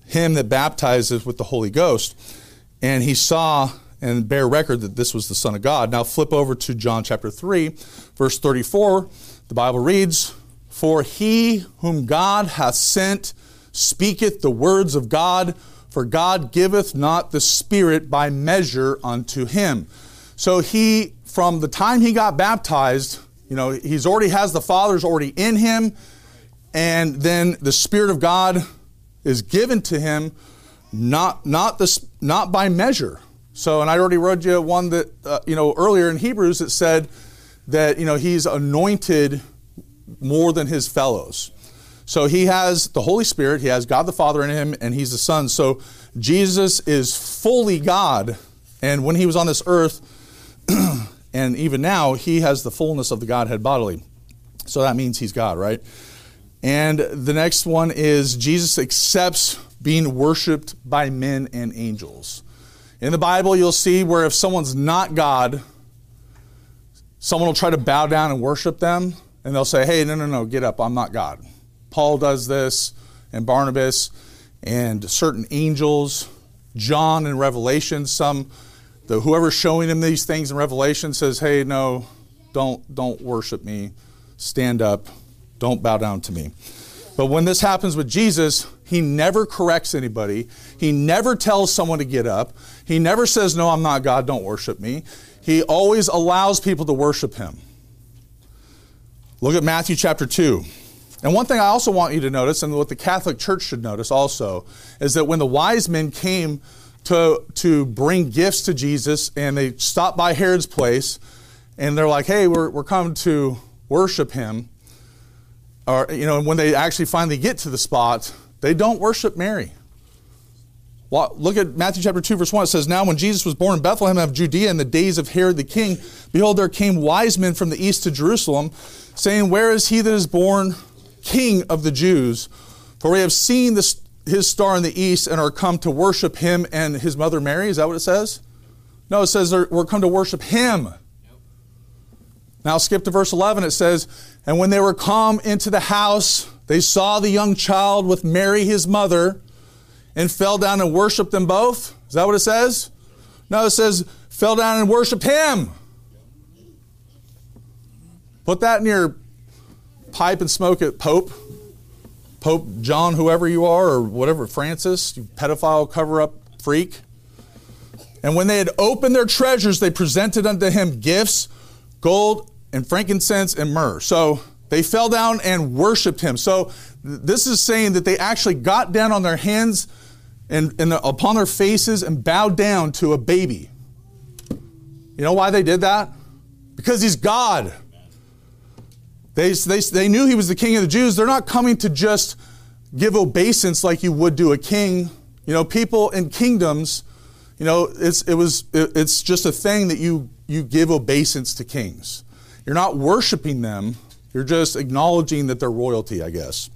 him that baptizes with the Holy Ghost. And he saw and bear record that this was the Son of God. Now flip over to John chapter three, verse thirty-four. The Bible reads, "For he whom God hath sent speaketh the words of God, for God giveth not the Spirit by measure unto him." So he, from the time he got baptized, you know, he's already has the Father's already in him, and then the Spirit of God is given to him, not not the not by measure. So, and I already read you one that uh, you know earlier in Hebrews that said that you know he's anointed more than his fellows. So he has the Holy Spirit, he has God the Father in him, and he's the Son. So Jesus is fully God, and when he was on this earth, and even now, he has the fullness of the Godhead bodily. So that means he's God, right? And the next one is Jesus accepts being worshiped by men and angels. In the Bible, you'll see where if someone's not God, someone will try to bow down and worship them, and they'll say, hey, no, no, no, get up, I'm not God. Paul does this, and Barnabas, and certain angels, John in Revelation, some, the, whoever's showing him these things in Revelation says, hey, no, don't, don't worship me, stand up, don't bow down to me. But when this happens with Jesus, he never corrects anybody. He never tells someone to get up. He never says, no, I'm not God, don't worship me. He always allows people to worship him. Look at Matthew chapter two. And one thing I also want you to notice, and what the Catholic Church should notice also, is that when the wise men came to, to bring gifts to Jesus, and they stopped by Herod's place, and they're like, hey, we're, we're coming to worship him. Or, you know, and when they actually finally get to the spot, they don't worship Mary. Well, look at Matthew chapter two, verse one. It says, now when Jesus was born in Bethlehem of Judea in the days of Herod the king, behold, there came wise men from the east to Jerusalem, saying, where is he that is born King of the Jews? For we have seen this, his star in the east and are come to worship him and his mother Mary. Is that what it says? No, it says we're come to worship him. Now skip to verse eleven. It says, and when they were come into the house, they saw the young child with Mary his mother, and fell down and worshiped them both. Is that what it says? No, it says fell down and worshiped him. Put that in your pipe and smoke it, Pope. Pope John, whoever you are, or whatever, Francis, you pedophile cover-up freak. And when they had opened their treasures, they presented unto him gifts, gold and frankincense and myrrh. So they fell down and worshiped him. So th- this is saying that they actually got down on their hands and, and the, upon their faces and bowed down to a baby. You know why they did that? Because he's God. They, they, they knew he was the King of the Jews. They're not coming to just give obeisance like you would do a king. You know, people in kingdoms, you know, it's it was it, it's just a thing that you you give obeisance to kings. You're not worshiping them. You're just acknowledging that they're royalty, I guess.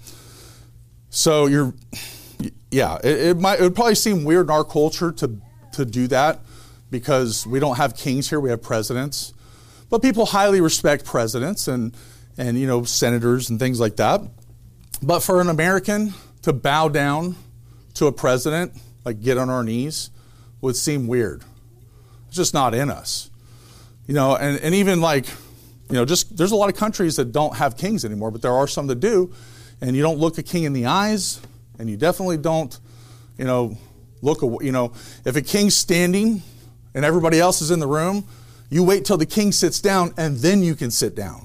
So you're, yeah, it, it might it would probably seem weird in our culture to to do that because we don't have kings here. We have presidents, but people highly respect presidents and and you know senators and things like that. But for an American to bow down to a president, like get on our knees, would seem weird. It's just not in us. You know, and, and even like, you know, just there's a lot of countries that don't have kings anymore, but there are some that do. And you don't look a king in the eyes, and you definitely don't, you know, look, you know, if a king's standing and everybody else is in the room, you wait till the king sits down and then you can sit down.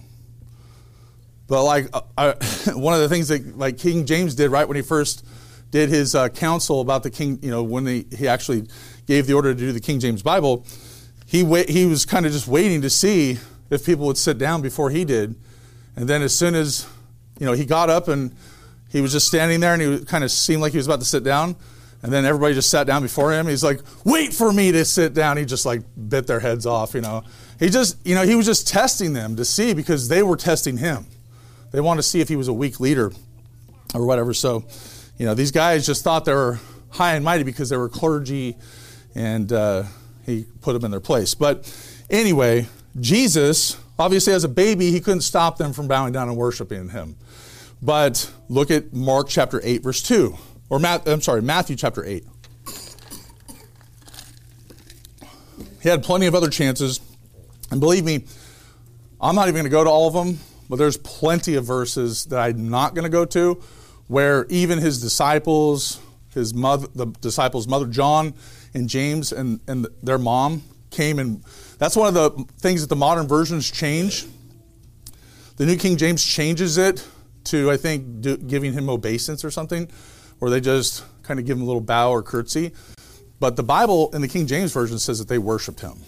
But like I, one of the things that like King James did right when he first did his uh, counsel about the king, you know, when he, he actually gave the order to do the King James Bible, he wait, he was kind of just waiting to see if people would sit down before he did. And then as soon as, you know, he got up and he was just standing there and he kind of seemed like he was about to sit down. And then everybody just sat down before him. He's like, wait for me to sit down. He just like bit their heads off, you know. He just, you know, he was just testing them to see because they were testing him. They wanted to see if he was a weak leader or whatever. So, you know, these guys just thought they were high and mighty because they were clergy, and uh, he put them in their place. But anyway, Jesus, obviously as a baby, he couldn't stop them from bowing down and worshiping him. But look at Mark chapter eight, verse two. or Matt, I'm sorry, Matthew chapter eight. He had plenty of other chances. And believe me, I'm not even going to go to all of them, but there's plenty of verses that I'm not going to go to where even his disciples, his mother, the disciples' mother, John and James and, and their mom came, and that's one of the things that the modern versions change. The New King James changes it to, I think, do, giving him obeisance or something, or they just kind of give him a little bow or curtsy. But the Bible in the King James Version says that they worshiped him.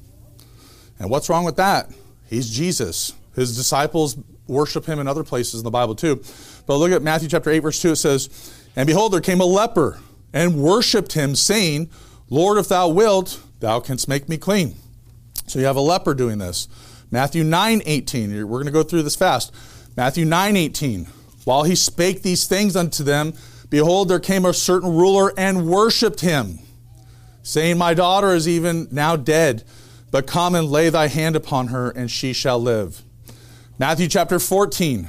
And what's wrong with that? He's Jesus. His disciples worship him in other places in the Bible too. But look at Matthew chapter eight, verse two. It says, "And behold, there came a leper and worshiped him, saying, Lord, if thou wilt, thou canst make me clean." So you have a leper doing this. Matthew nine eighteen. We're going to go through this fast. Matthew nine eighteen. "While he spake these things unto them, behold, there came a certain ruler and worshiped him, saying, My daughter is even now dead, but come and lay thy hand upon her, and she shall live." Matthew chapter fourteen,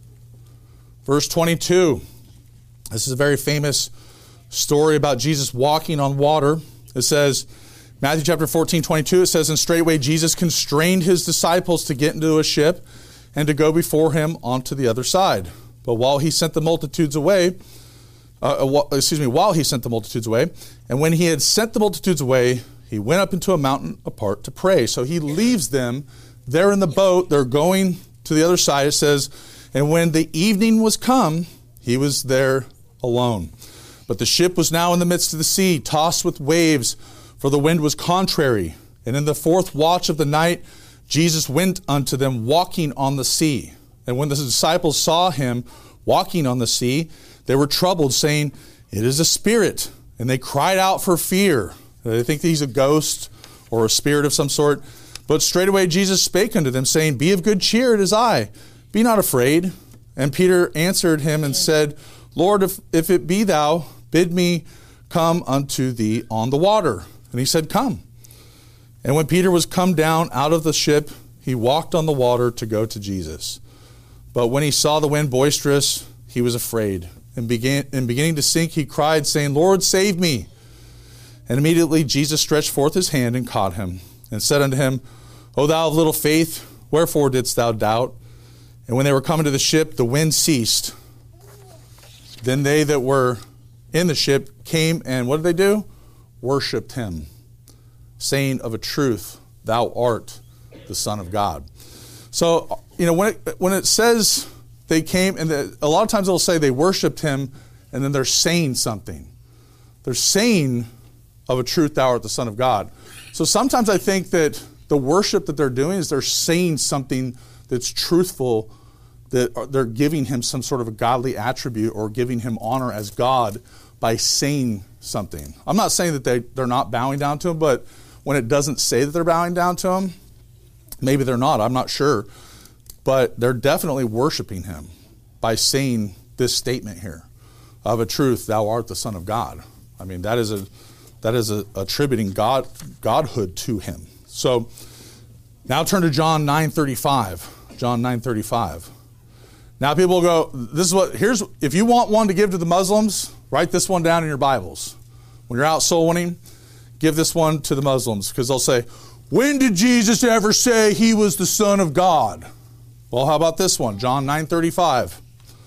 verse twenty-two. This is a very famous story about Jesus walking on water. It says, Matthew chapter fourteen, twenty-two, it says, "And straightway Jesus constrained his disciples to get into a ship and to go before him onto the other side. But while he sent the multitudes away, uh, excuse me, while he sent the multitudes away, and when he had sent the multitudes away, he went up into a mountain apart to pray." So he leaves them. They're in the boat. They're going to the other side. It says, "And when the evening was come, he was there alone. But the ship was now in the midst of the sea, tossed with waves, for the wind was contrary. And in the fourth watch of the night, Jesus went unto them walking on the sea. And when the disciples saw him walking on the sea, they were troubled, saying, It is a spirit. And they cried out for fear. They think that he's a ghost or a spirit of some sort. But straightway Jesus spake unto them, saying, Be of good cheer, it is I. Be not afraid. And Peter answered him and said, Lord, if, if it be thou, bid me come unto thee on the water. And he said, Come. And when Peter was come down out of the ship, he walked on the water to go to Jesus. But when he saw the wind boisterous, he was afraid. And, began, and beginning to sink, he cried, saying, Lord, save me. And immediately Jesus stretched forth his hand and caught him, and said unto him, O thou of little faith, wherefore didst thou doubt? And when they were coming to the ship, the wind ceased. Then they that were in the ship came, and what did they do? Worshipped him, saying, Of a truth, thou art the Son of God. So, you know, when it, when it says they came, and the, a lot of times it'll say they worshipped him, and then they're saying something. They're saying, Of a truth, thou art the Son of God. So sometimes I think that the worship that they're doing is they're saying something that's truthful, that they're giving him some sort of a godly attribute or giving him honor as God by saying something. I'm not saying that they, they're not bowing down to him, but when it doesn't say that they're bowing down to him, maybe they're not, I'm not sure. But they're definitely worshiping him by saying this statement here, Of a truth, thou art the Son of God. I mean, that is a that is a, attributing God godhood to him. So now turn to John nine thirty-five. John nine thirty-five. Now people go, this is what, here's, if you want one to give to the Muslims, write this one down in your Bibles. When you're out soul winning, give this one to the Muslims, because they'll say, when did Jesus ever say he was the Son of God? Well, how about this one? John nine thirty-five.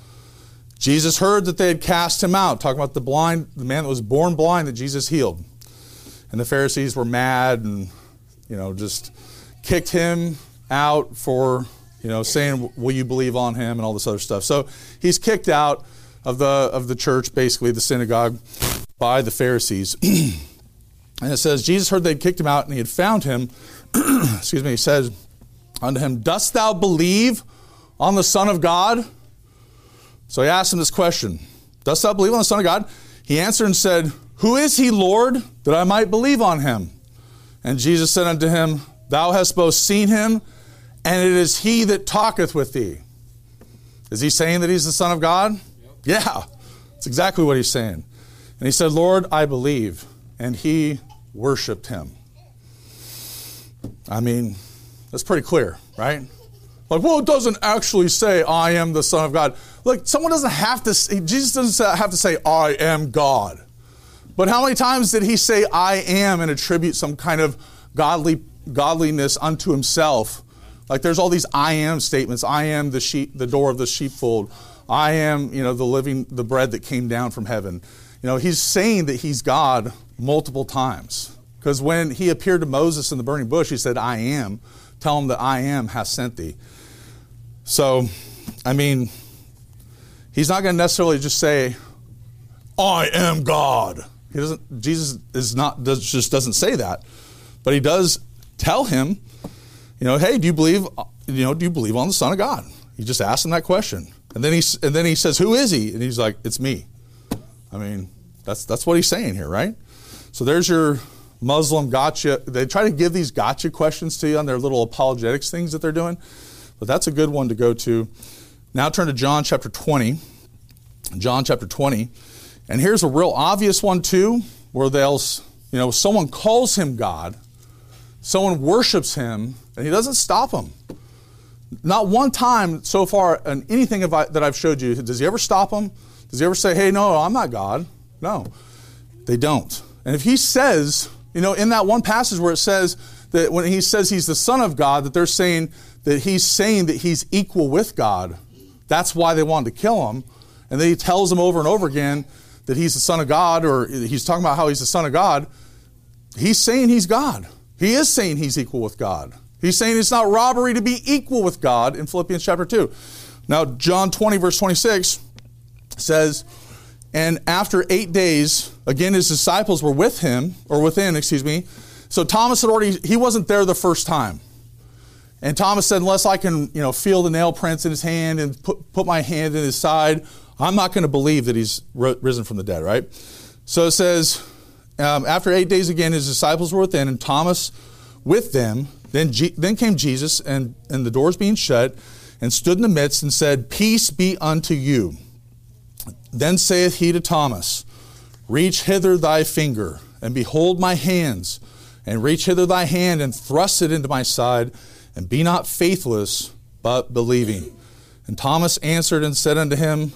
Jesus heard that they had cast him out, talking about the blind, the man that was born blind that Jesus healed. And the Pharisees were mad and, you know, just kicked him out for, you know, saying, will you believe on him and all this other stuff. So he's kicked out of the of the church, basically the synagogue, by the Pharisees. And it says, Jesus heard they'd kicked him out, and he had found him. Excuse me, he said unto him, Dost thou believe on the Son of God? So he asked him this question, Dost thou believe on the Son of God? He answered and said, Who is he, Lord, that I might believe on him? And Jesus said unto him, Thou hast both seen him, and it is he that talketh with thee. Is he saying that he's the Son of God? Yep. Yeah, that's exactly what he's saying. And he said, Lord, I believe. And he worshiped him. I mean, that's pretty clear, right? Like, well, it doesn't actually say, I am the Son of God. Look, someone doesn't have to, say, Jesus doesn't have to say, I am God. But how many times did he say, I am, and attribute some kind of godly godliness unto himself? Like, there's all these I am statements. I am the sheep, the door of the sheepfold. I am, you know, the living, the bread that came down from heaven. You know, he's saying that he's God multiple times. Because when he appeared to Moses in the burning bush, he said, I am. Tell him that I am hath sent thee. So, I mean, he's not going to necessarily just say, I am God. He doesn't. Jesus is not does, just doesn't say that, but he does tell him, you know, hey, do you believe? You know, do you believe on the Son of God? He just asked him that question, and then he and then he says, who is he? And he's like, it's me. I mean, that's that's what he's saying here, right? So there's your Muslim gotcha. They try to give these gotcha questions to you on their little apologetics things that they're doing. But that's a good one to go to. Now turn to John chapter twenty. John chapter twenty. And here's a real obvious one too, where they'll, you know, someone calls him God, someone worships him, and he doesn't stop them. Not one time so far in anything have I, that I've showed you, does he ever stop them? Does he ever say, hey, no, I'm not God? No, they don't. And if he says, you know, in that one passage where it says that when he says he's the Son of God, that they're saying that he's saying that he's equal with God. That's why they wanted to kill him. And then he tells them over and over again that he's the Son of God, or he's talking about how he's the Son of God. He's saying he's God. He is saying he's equal with God. He's saying it's not robbery to be equal with God in Philippians chapter two. Now, John twenty, verse twenty-six says, and after eight days, again, his disciples were with him, or within, excuse me. So Thomas had already, he wasn't there the first time. And Thomas said, unless I can, you know, feel the nail prints in his hand and put, put my hand in his side, I'm not going to believe that he's risen from the dead, right? So it says, um, after eight days again, his disciples were within, and Thomas with them. Then, G- then came Jesus, and, and the doors being shut, and stood in the midst, and said, peace be unto you. Then saith he to Thomas, reach hither thy finger, and behold my hands, and reach hither thy hand, and thrust it into my side, and be not faithless, but believing. And Thomas answered and said unto him,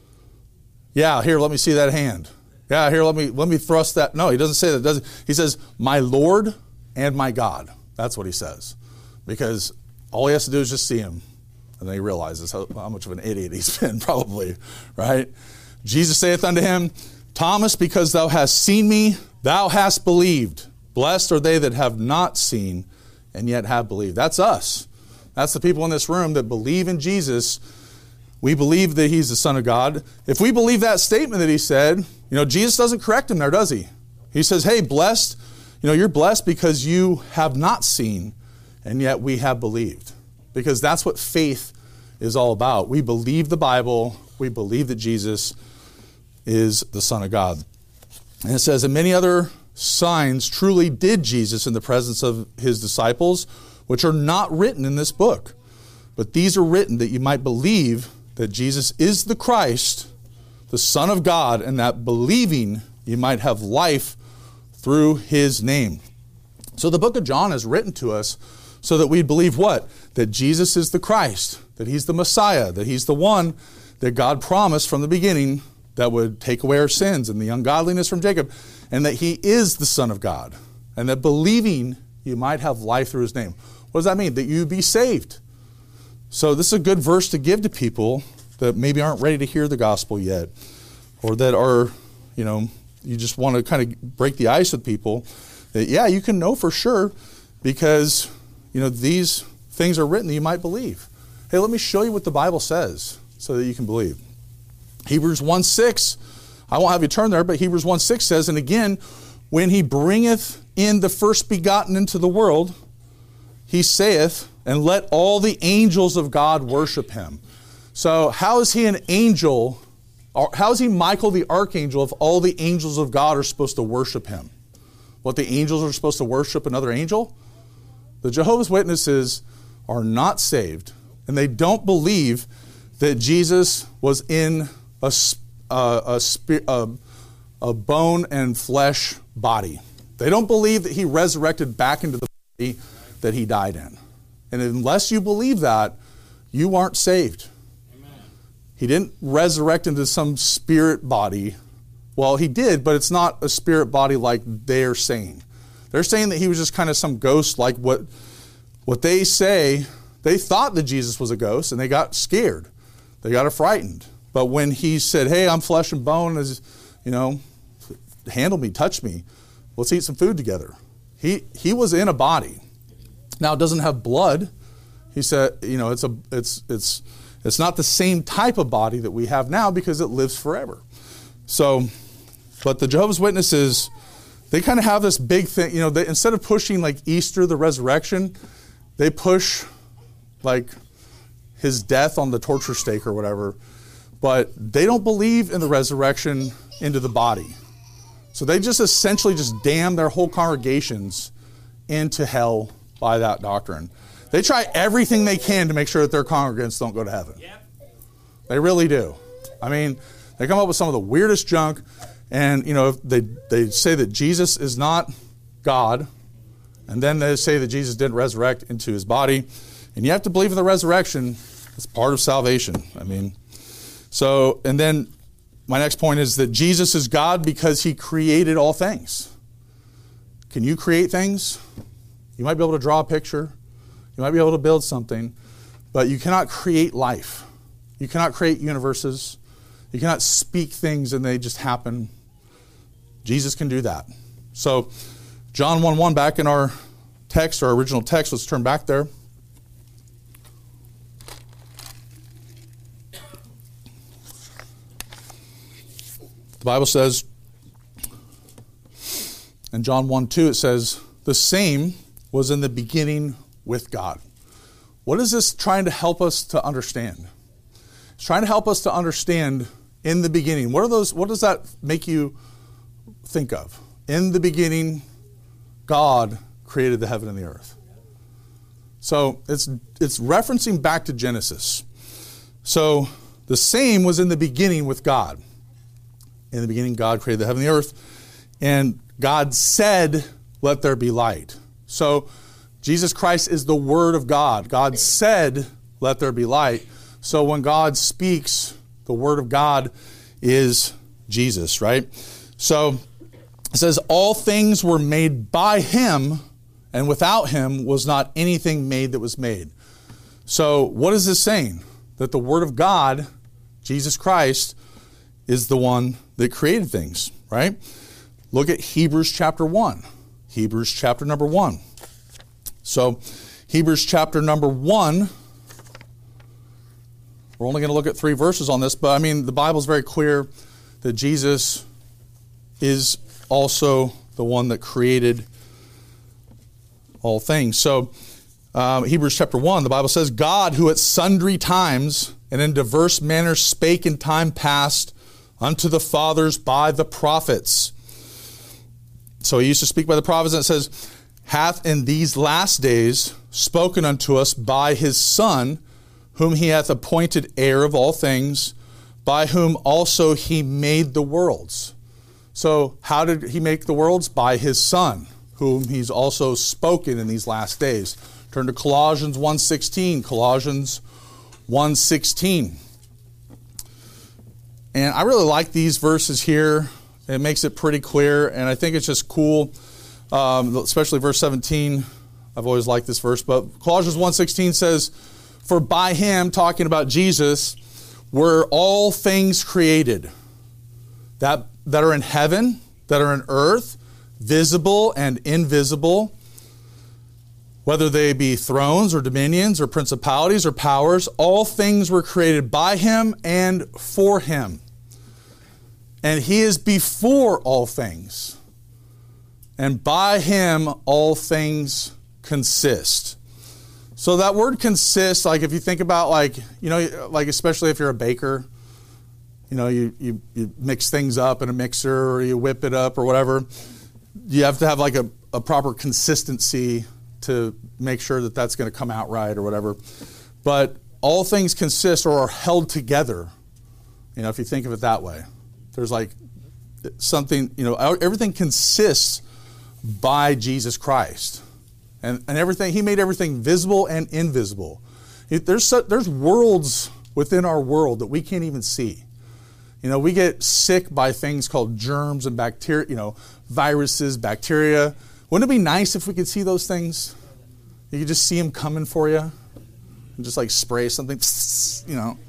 yeah, here, let me see that hand. Yeah, here, let me let me thrust that. No, he doesn't say that. Does he? He says, my Lord and my God. That's what he says. Because all he has to do is just see him. And then he realizes how, how much of an idiot he's been, probably, right? Jesus saith unto him, Thomas, because thou hast seen me, thou hast believed. Blessed are they that have not seen and yet have believed. That's us. That's the people in this room that believe in Jesus. We believe that he's the Son of God. If we believe that statement that he said, you know, Jesus doesn't correct him there, does he? He says, hey, blessed, you know, you're blessed because you have not seen and yet we have believed. Because that's what faith is all about. We believe the Bible. We believe that Jesus is the Son of God. And it says, and many other signs truly did Jesus in the presence of his disciples, which are not written in this book. But these are written that you might believe that Jesus is the Christ, the Son of God, and that believing you might have life through his name. So the book of John is written to us so that we believe what? That Jesus is the Christ, that he's the Messiah, that he's the one that God promised from the beginning that would take away our sins and the ungodliness from Jacob, and that he is the Son of God, and that believing you might have life through his name. What does that mean? That you be saved. So this is a good verse to give to people that maybe aren't ready to hear the gospel yet, or that are, you know, you just want to kind of break the ice with people. That, yeah, you can know for sure because, you know, these things are written that you might believe. Hey, let me show you what the Bible says so that you can believe. Hebrews one six, I won't have you turn there, but Hebrews one six says, and again, when he bringeth in the first begotten into the world, he saith, and let all the angels of God worship him. So how is he an angel? How is he Michael the archangel if all the angels of God are supposed to worship him? What, the angels are supposed to worship another angel? The Jehovah's Witnesses are not saved, and they don't believe that Jesus was in a, a, a, a, a bone and flesh body. They don't believe that he resurrected back into the body that he died in. And unless you believe that, you aren't saved. Amen. He didn't resurrect into some spirit body. Well, he did, but it's not a spirit body like they're saying. They're saying that he was just kind of some ghost, like what, what they say. They thought that Jesus was a ghost, and they got scared. They got frightened. But when he said, hey, I'm flesh and bone, as you know, handle me, touch me, let's eat some food together. He he was in a body. Now it doesn't have blood. He said, you know, it's a it's it's it's not the same type of body that we have now because it lives forever. So, but the Jehovah's Witnesses, they kind of have this big thing, you know, they, instead of pushing like Easter, the resurrection, they push like his death on the torture stake or whatever, but they don't believe in the resurrection into the body. So they just essentially just damn their whole congregations into hell by that doctrine. They try everything they can to make sure that their congregants don't go to heaven. Yep. They really do. I mean, they come up with some of the weirdest junk, and you know, they they say that Jesus is not God, and then they say that Jesus didn't resurrect into his body. And you have to believe in the resurrection. It's part of salvation. I mean, so, and then my next point is that Jesus is God because he created all things. Can you create things? You might be able to draw a picture. You might be able to build something, but you cannot create life. You cannot create universes. You cannot speak things and they just happen. Jesus can do that. So, John one one, back in our text, our original text, let's turn back there. The Bible says, in John one two, it says, the same was in the beginning with God. What is this trying to help us to understand? It's trying to help us to understand in the beginning. What are those? What does that make you think of? In the beginning, God created the heaven and the earth. So it's it's referencing back to Genesis. So the same was in the beginning with God. In the beginning, God created the heaven and the earth, and God said, let there be light. So Jesus Christ is the Word of God. God said, let there be light. So when God speaks, the Word of God is Jesus, right? So it says, all things were made by him, and without him was not anything made that was made. So what is this saying? That the Word of God, Jesus Christ, is the one that created things, right? Look at Hebrews chapter one. Hebrews chapter number one. So Hebrews chapter number one, we're only going to look at three verses on this, but I mean, the Bible is very clear that Jesus is also the one that created all things. So um, Hebrews chapter one, the Bible says, God, who at sundry times and in diverse manners spake in time past unto the fathers by the prophets. So he used to speak by the prophets, and it says, hath in these last days spoken unto us by his Son, whom he hath appointed heir of all things, by whom also he made the worlds. So how did he make the worlds? By his Son, whom he's also spoken in these last days. Turn to Colossians one sixteen. Colossians one sixteen. And I really like these verses here. It makes it pretty clear, and I think it's just cool, um, especially verse seventeen. I've always liked this verse, but Colossians one sixteen says, for by him, talking about Jesus, were all things created that, that are in heaven, that are in earth, visible and invisible, whether they be thrones or dominions or principalities or powers. All things were created by him and for him. And he is before all things. And by him all things consist. So that word consist, like if you think about like, you know, like especially if you're a baker, you know, you, you, you mix things up in a mixer or you whip it up or whatever. You have to have like a, a proper consistency to make sure that that's going to come out right or whatever. But all things consist or are held together, you know, if you think of it that way. There's like something, you know, everything consists by Jesus Christ. And, and everything, he made everything visible and invisible. It, there's so, there's worlds within our world that we can't even see. You know, we get sick by things called germs and bacteria, you know, viruses, bacteria. Wouldn't it be nice if we could see those things? You could just see them coming for you and just like spray something, you know,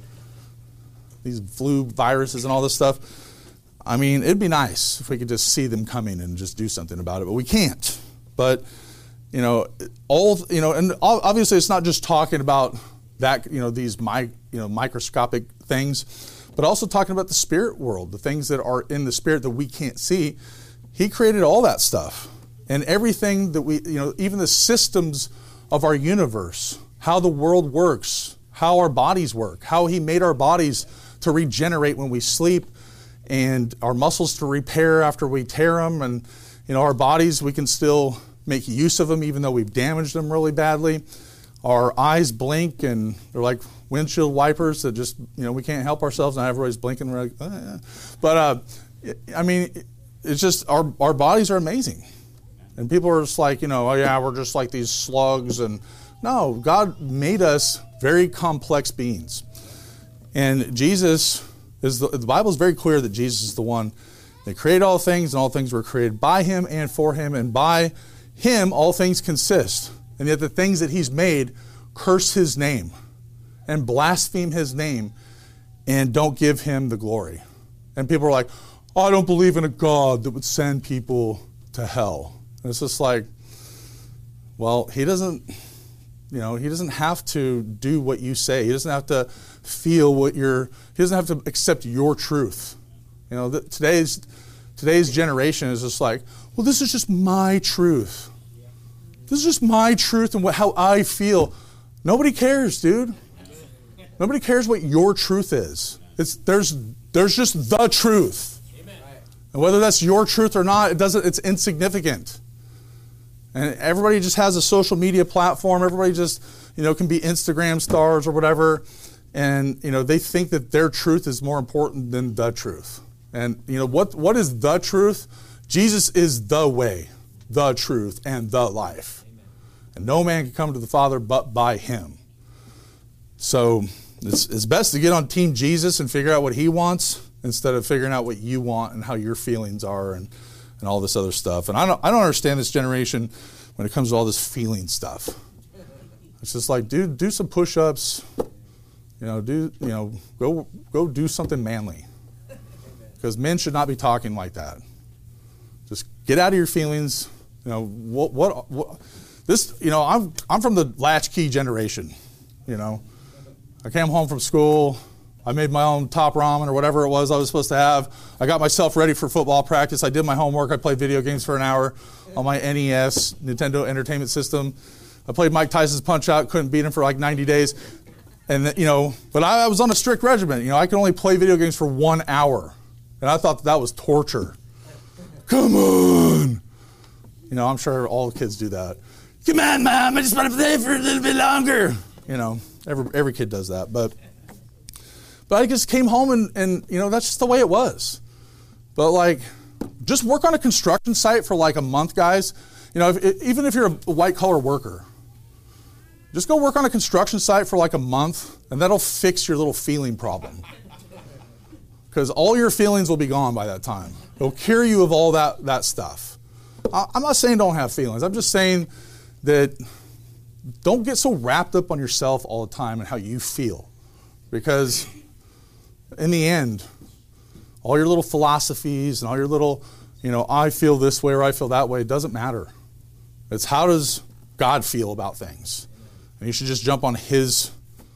these flu viruses and all this stuff. I mean, it'd be nice if we could just see them coming and just do something about it, but we can't. But, you know, all, you know, and obviously it's not just talking about that, you know, these my, you know, microscopic things, but also talking about the spirit world, the things that are in the spirit that we can't see. He created all that stuff. And everything that we, you know, even the systems of our universe, how the world works, how our bodies work, how he made our bodies to regenerate when we sleep, and our muscles to repair after we tear them, and you know, our bodies, we can still make use of them even though we've damaged them really badly. Our eyes blink and they're like windshield wipers that just, you know, we can't help ourselves, and everybody's blinking. We're like, oh, yeah. But uh, I mean, it's just our our bodies are amazing, and people are just like, you know, oh yeah, we're just like these slugs. And no, God made us very complex beings, and Jesus is the, the Bible is very clear that Jesus is the one that created all things, and all things were created by him and for him, and by him all things consist. And yet the things that he's made curse his name and blaspheme his name and don't give him the glory. And people are like, oh, I don't believe in a God that would send people to hell. And it's just like, well, he doesn't, you know, he doesn't have to do what you say. He doesn't have to feel what you're, he doesn't have to accept your truth. You know, the, today's today's generation is just like, well, this is just my truth. This is just my truth and what, how I feel. Nobody cares, dude. Nobody cares what your truth is. It's there's there's just the truth. And whether that's your truth or not, it doesn't. It's insignificant. And everybody just has a social media platform. Everybody just, you know, can be Instagram stars or whatever. And, you know, they think that their truth is more important than the truth. And, you know, what what is the truth? Jesus is the way, the truth, and the life. Amen. And no man can come to the Father but by him. So it's, it's best to get on Team Jesus and figure out what he wants instead of figuring out what you want and how your feelings are and, and all this other stuff. And I don't I don't understand this generation when it comes to all this feeling stuff. It's just like, dude, do some push-ups. You know, do you know, go go do something manly. Because men should not be talking like that. Just get out of your feelings. You know, what what, what this, you know, I'm I'm from the latchkey generation, you know. I came home from school, I made my own top ramen or whatever it was I was supposed to have. I got myself ready for football practice. I did my homework. I played video games for an hour on my N E S, Nintendo Entertainment System. I played Mike Tyson's Punch-Out, couldn't beat him for like ninety days. And, you know, but I, I was on a strict regimen. You know, I could only play video games for one hour. And I thought that, that was torture. Come on. You know, I'm sure all the kids do that. Come on, Mom, I just want to play for a little bit longer. You know, every every kid does that. But but I just came home and, and, you know, that's just the way it was. But, like, just work on a construction site for, like, a month, guys. You know, if, even if you're a white-collar worker, just go work on a construction site for, like, a month, and that'll fix your little feeling problem. Because all your feelings will be gone by that time. It'll cure you of all that, that stuff. I, I'm not saying don't have feelings. I'm just saying that don't get so wrapped up on yourself all the time and how you feel. Because in the end, all your little philosophies and all your little, you know, I feel this way or I feel that way, it doesn't matter. It's how does God feel about things? And you should just jump on his,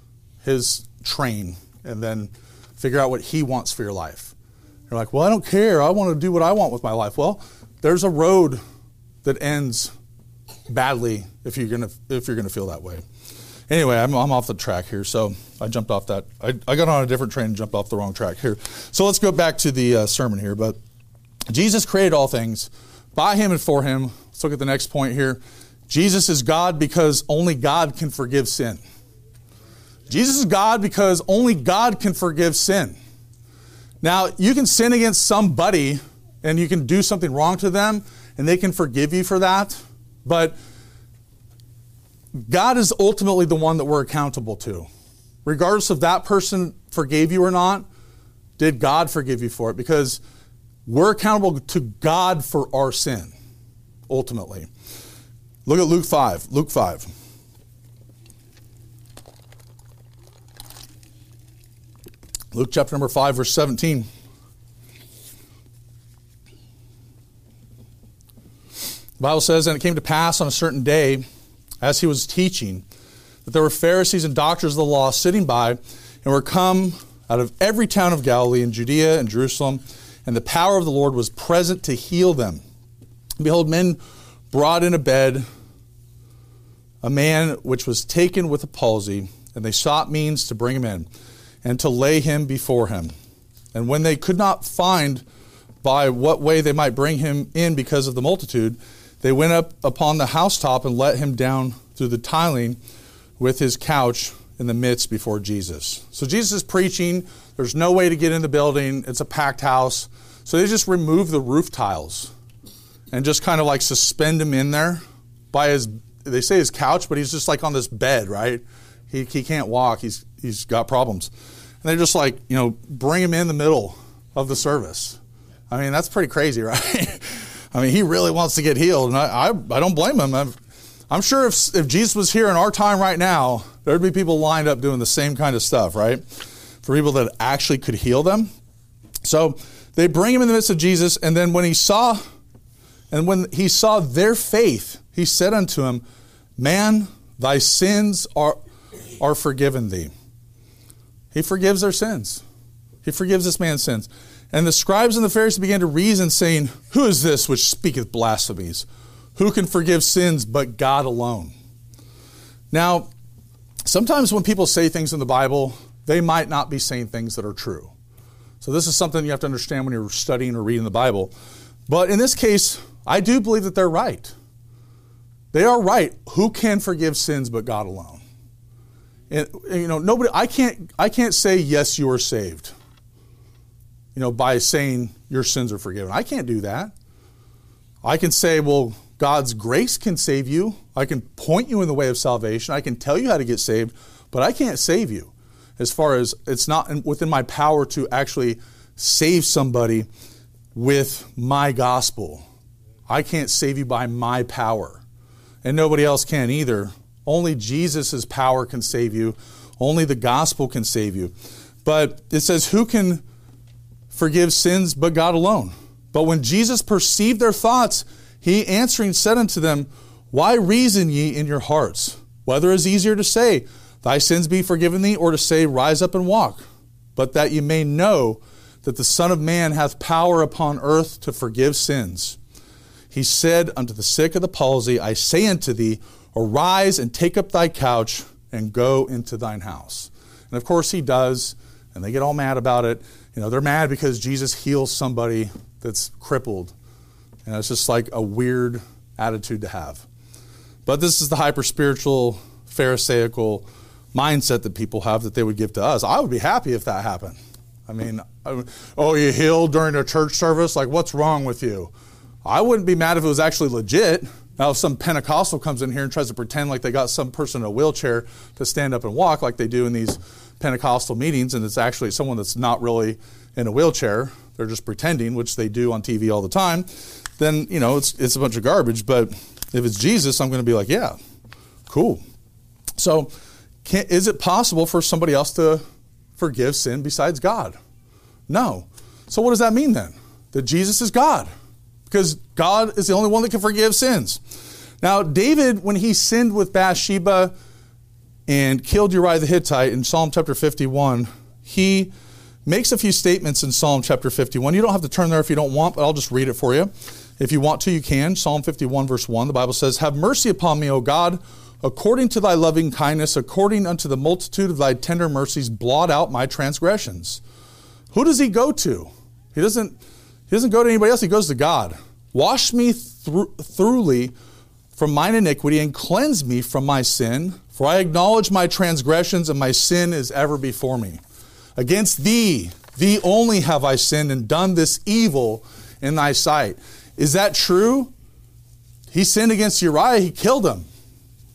his train and then figure out what he wants for your life. You're like, well, I don't care. I want to do what I want with my life. Well, there's a road that ends badly if you're gonna if you're gonna feel that way. Anyway, I'm I'm off the track here, so I jumped off that. I, I got on a different train and jumped off the wrong track here. So let's go back to the uh, sermon here. But Jesus created all things by him and for him. Let's look at the next point here. Jesus is God because only God can forgive sin. Jesus is God because only God can forgive sin. Now, you can sin against somebody and you can do something wrong to them and they can forgive you for that. But God is ultimately the one that we're accountable to. Regardless of that person forgave you or not, did God forgive you for it? Because we're accountable to God for our sin, ultimately. Look at Luke five. Luke five. Luke chapter number five, verse seventeen. The Bible says, and it came to pass on a certain day, as he was teaching, that there were Pharisees and doctors of the law sitting by, and were come out of every town of Galilee and Judea and Jerusalem, and the power of the Lord was present to heal them. And behold, men brought in a bed a man which was taken with a palsy, and they sought means to bring him in, and to lay him before him. And when they could not find by what way they might bring him in because of the multitude, they went up upon the housetop and let him down through the tiling with his couch in the midst before Jesus. So Jesus is preaching. There's no way to get in the building. It's a packed house. So they just remove the roof tiles and just kind of like suspend him in there by his, they say his couch, but he's just like on this bed, right? He he can't walk. He's he's got problems. And they're just like, you know, bring him in the middle of the service. I mean, that's pretty crazy, right? I mean, he really wants to get healed, and I, I, I don't blame him. I'm, I'm sure if, if Jesus was here in our time right now, there'd be people lined up doing the same kind of stuff, right? For people that actually could heal them. So they bring him in the midst of Jesus, and then when he saw, and when he saw their faith, he said unto him, man, thy sins are, are forgiven thee. He forgives their sins. He forgives this man's sins. And the scribes and the Pharisees began to reason, saying, who is this which speaketh blasphemies? Who can forgive sins but God alone? Now, sometimes when people say things in the Bible, they might not be saying things that are true. So this is something you have to understand when you're studying or reading the Bible. But in this case, I do believe that they're right. They are right. Who can forgive sins but God alone? And, you know, nobody, I can't, I can't say, yes, you are saved, you know, by saying your sins are forgiven. I can't do that. I can say, well, God's grace can save you. I can point you in the way of salvation. I can tell you how to get saved, but I can't save you. As far as it's not within my power to actually save somebody with my gospel. I can't save you by my power. And nobody else can either. Only Jesus' power can save you. Only the gospel can save you. But it says, who can forgive sins but God alone? But when Jesus perceived their thoughts, he answering said unto them, why reason ye in your hearts? Whether it is easier to say, thy sins be forgiven thee, or to say, rise up and walk? But that ye may know that the Son of Man hath power upon earth to forgive sins. He said unto the sick of the palsy, I say unto thee, arise and take up thy couch and go into thine house. And of course he does, and they get all mad about it. You know, they're mad because Jesus heals somebody that's crippled. And it's just like a weird attitude to have. But this is the hyper-spiritual, pharisaical mindset that people have that they would give to us. I would be happy if that happened. I mean, I, oh, you healed during a church service? Like, what's wrong with you? I wouldn't be mad if it was actually legit. Now, if some Pentecostal comes in here and tries to pretend like they got some person in a wheelchair to stand up and walk like they do in these Pentecostal meetings, and it's actually someone that's not really in a wheelchair, they're just pretending, which they do on T V all the time, then, you know, it's it's a bunch of garbage. But if it's Jesus, I'm going to be like, yeah, cool. So can, is it possible for somebody else to forgive sin besides God? No. So what does that mean then? That Jesus is God. Because God is the only one that can forgive sins. Now, David, when he sinned with Bathsheba and killed Uriah the Hittite in Psalm chapter fifty-one, he makes a few statements in Psalm chapter fifty-one. You don't have to turn there if you don't want, but I'll just read it for you. If you want to, you can. Psalm fifty-one, verse one, the Bible says, have mercy upon me, O God, according to thy loving kindness, according unto the multitude of thy tender mercies, blot out my transgressions. Who does he go to? He doesn't... He doesn't go to anybody else. He goes to God. Wash me through, thoroughly from mine iniquity and cleanse me from my sin. For I acknowledge my transgressions and my sin is ever before me. Against thee, thee only have I sinned and done this evil in thy sight. Is that true? He sinned against Uriah. He killed him.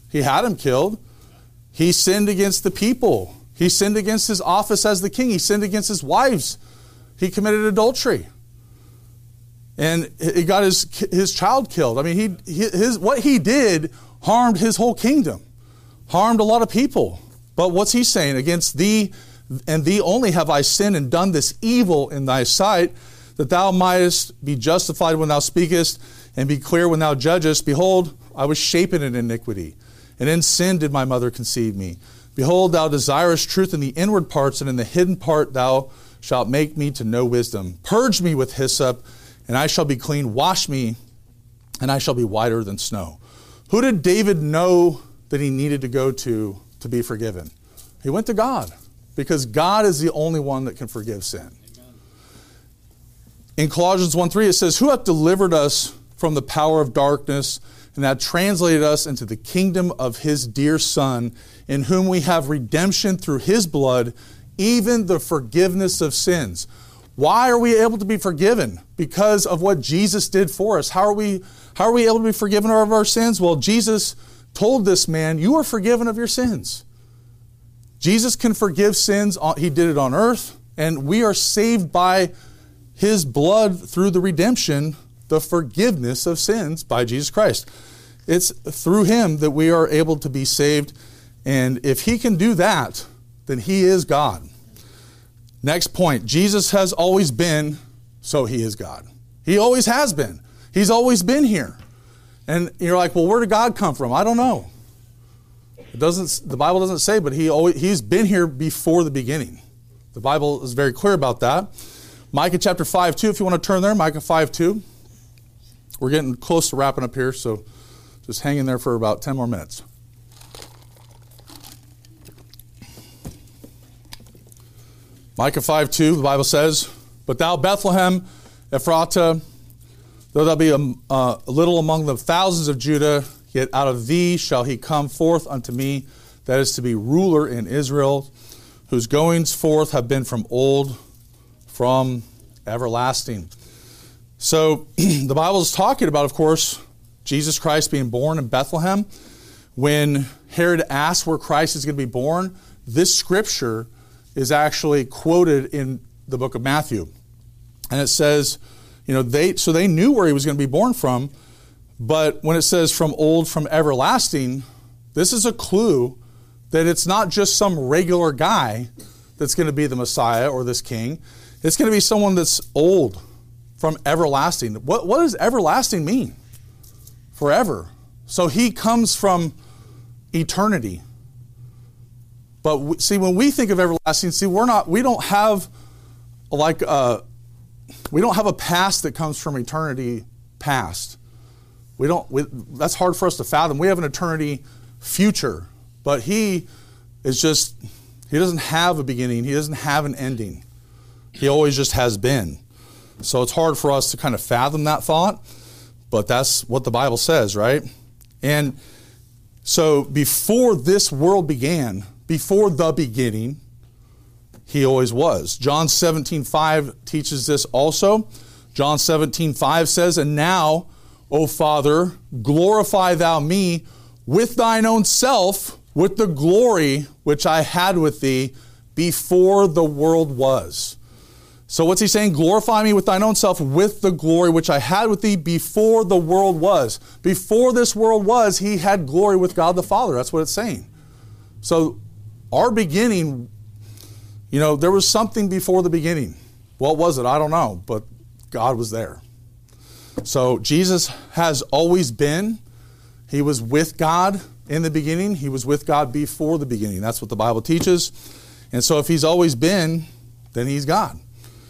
He had him killed. He sinned against the people. He sinned against his office as the king. He sinned against his wives. He committed adultery. And he got his his child killed. I mean, he his what he did harmed his whole kingdom, harmed a lot of people. But what's he saying? Against thee and thee only have I sinned and done this evil in thy sight, that thou mightest be justified when thou speakest, and be clear when thou judgest. Behold, I was shapen in iniquity, and in sin did my mother conceive me. Behold, thou desirest truth in the inward parts, and in the hidden part thou shalt make me to know wisdom. Purge me with hyssop, and I shall be clean. Wash me, and I shall be whiter than snow. Who did David know that he needed to go to to be forgiven? He went to God, because God is the only one that can forgive sin. Amen. In Colossians one three, it says, who hath delivered us from the power of darkness, and hath translated us into the kingdom of his dear Son, in whom we have redemption through his blood, even the forgiveness of sins. Why are we able to be forgiven? Because of what Jesus did for us. How are we, how are we able to be forgiven of our sins? Well, Jesus told this man, you are forgiven of your sins. Jesus can forgive sins. He did it on earth, and we are saved by his blood through the redemption, the forgiveness of sins by Jesus Christ. It's through him that we are able to be saved, and if he can do that, then he is God. Next point, Jesus has always been, so he is God. He always has been. He's always been here. And you're like, well, where did God come from? I don't know. It doesn't. The Bible doesn't say, but he always, he's been here before the beginning. The Bible is very clear about that. Micah chapter five two, if you want to turn there, Micah five two. We're getting close to wrapping up here, so just hang in there for about ten more minutes. Micah five two, the Bible says, but thou Bethlehem Ephratah, though thou be a, uh, a little among the thousands of Judah, yet out of thee shall he come forth unto me, that is to be ruler in Israel, whose goings forth have been from old, from everlasting. So the Bible is talking about, of course, Jesus Christ being born in Bethlehem. When Herod asked where Christ is going to be born, this scripture is actually quoted in the book of Matthew. And it says, you know, they so they knew where he was going to be born from, but when it says from old, from everlasting, this is a clue that it's not just some regular guy that's going to be the Messiah or this king. It's going to be someone that's old, from everlasting. What, what does everlasting mean? Forever. So he comes from eternity. But we, see, when we think of everlasting, see, we're not, we don't have like a, we don't have a past that comes from eternity past. We don't, we, that's hard for us to fathom. We have an eternity future, but he is just, he doesn't have a beginning. He doesn't have an ending. He always just has been. So it's hard for us to kind of fathom that thought, but that's what the Bible says, right? And so before this world began, before the beginning, he always was. John seventeen five teaches this also. John seventeen five says, and now, O Father, glorify thou me with thine own self, with the glory which I had with thee before the world was. So what's he saying? Glorify me with thine own self, with the glory which I had with thee before the world was. Before this world was, he had glory with God the Father. That's what it's saying. So our beginning, you know, there was something before the beginning. What was it? I don't know, but God was there. So Jesus has always been. He was with God in the beginning. He was with God before the beginning. That's what the Bible teaches. And so if he's always been, then he's God.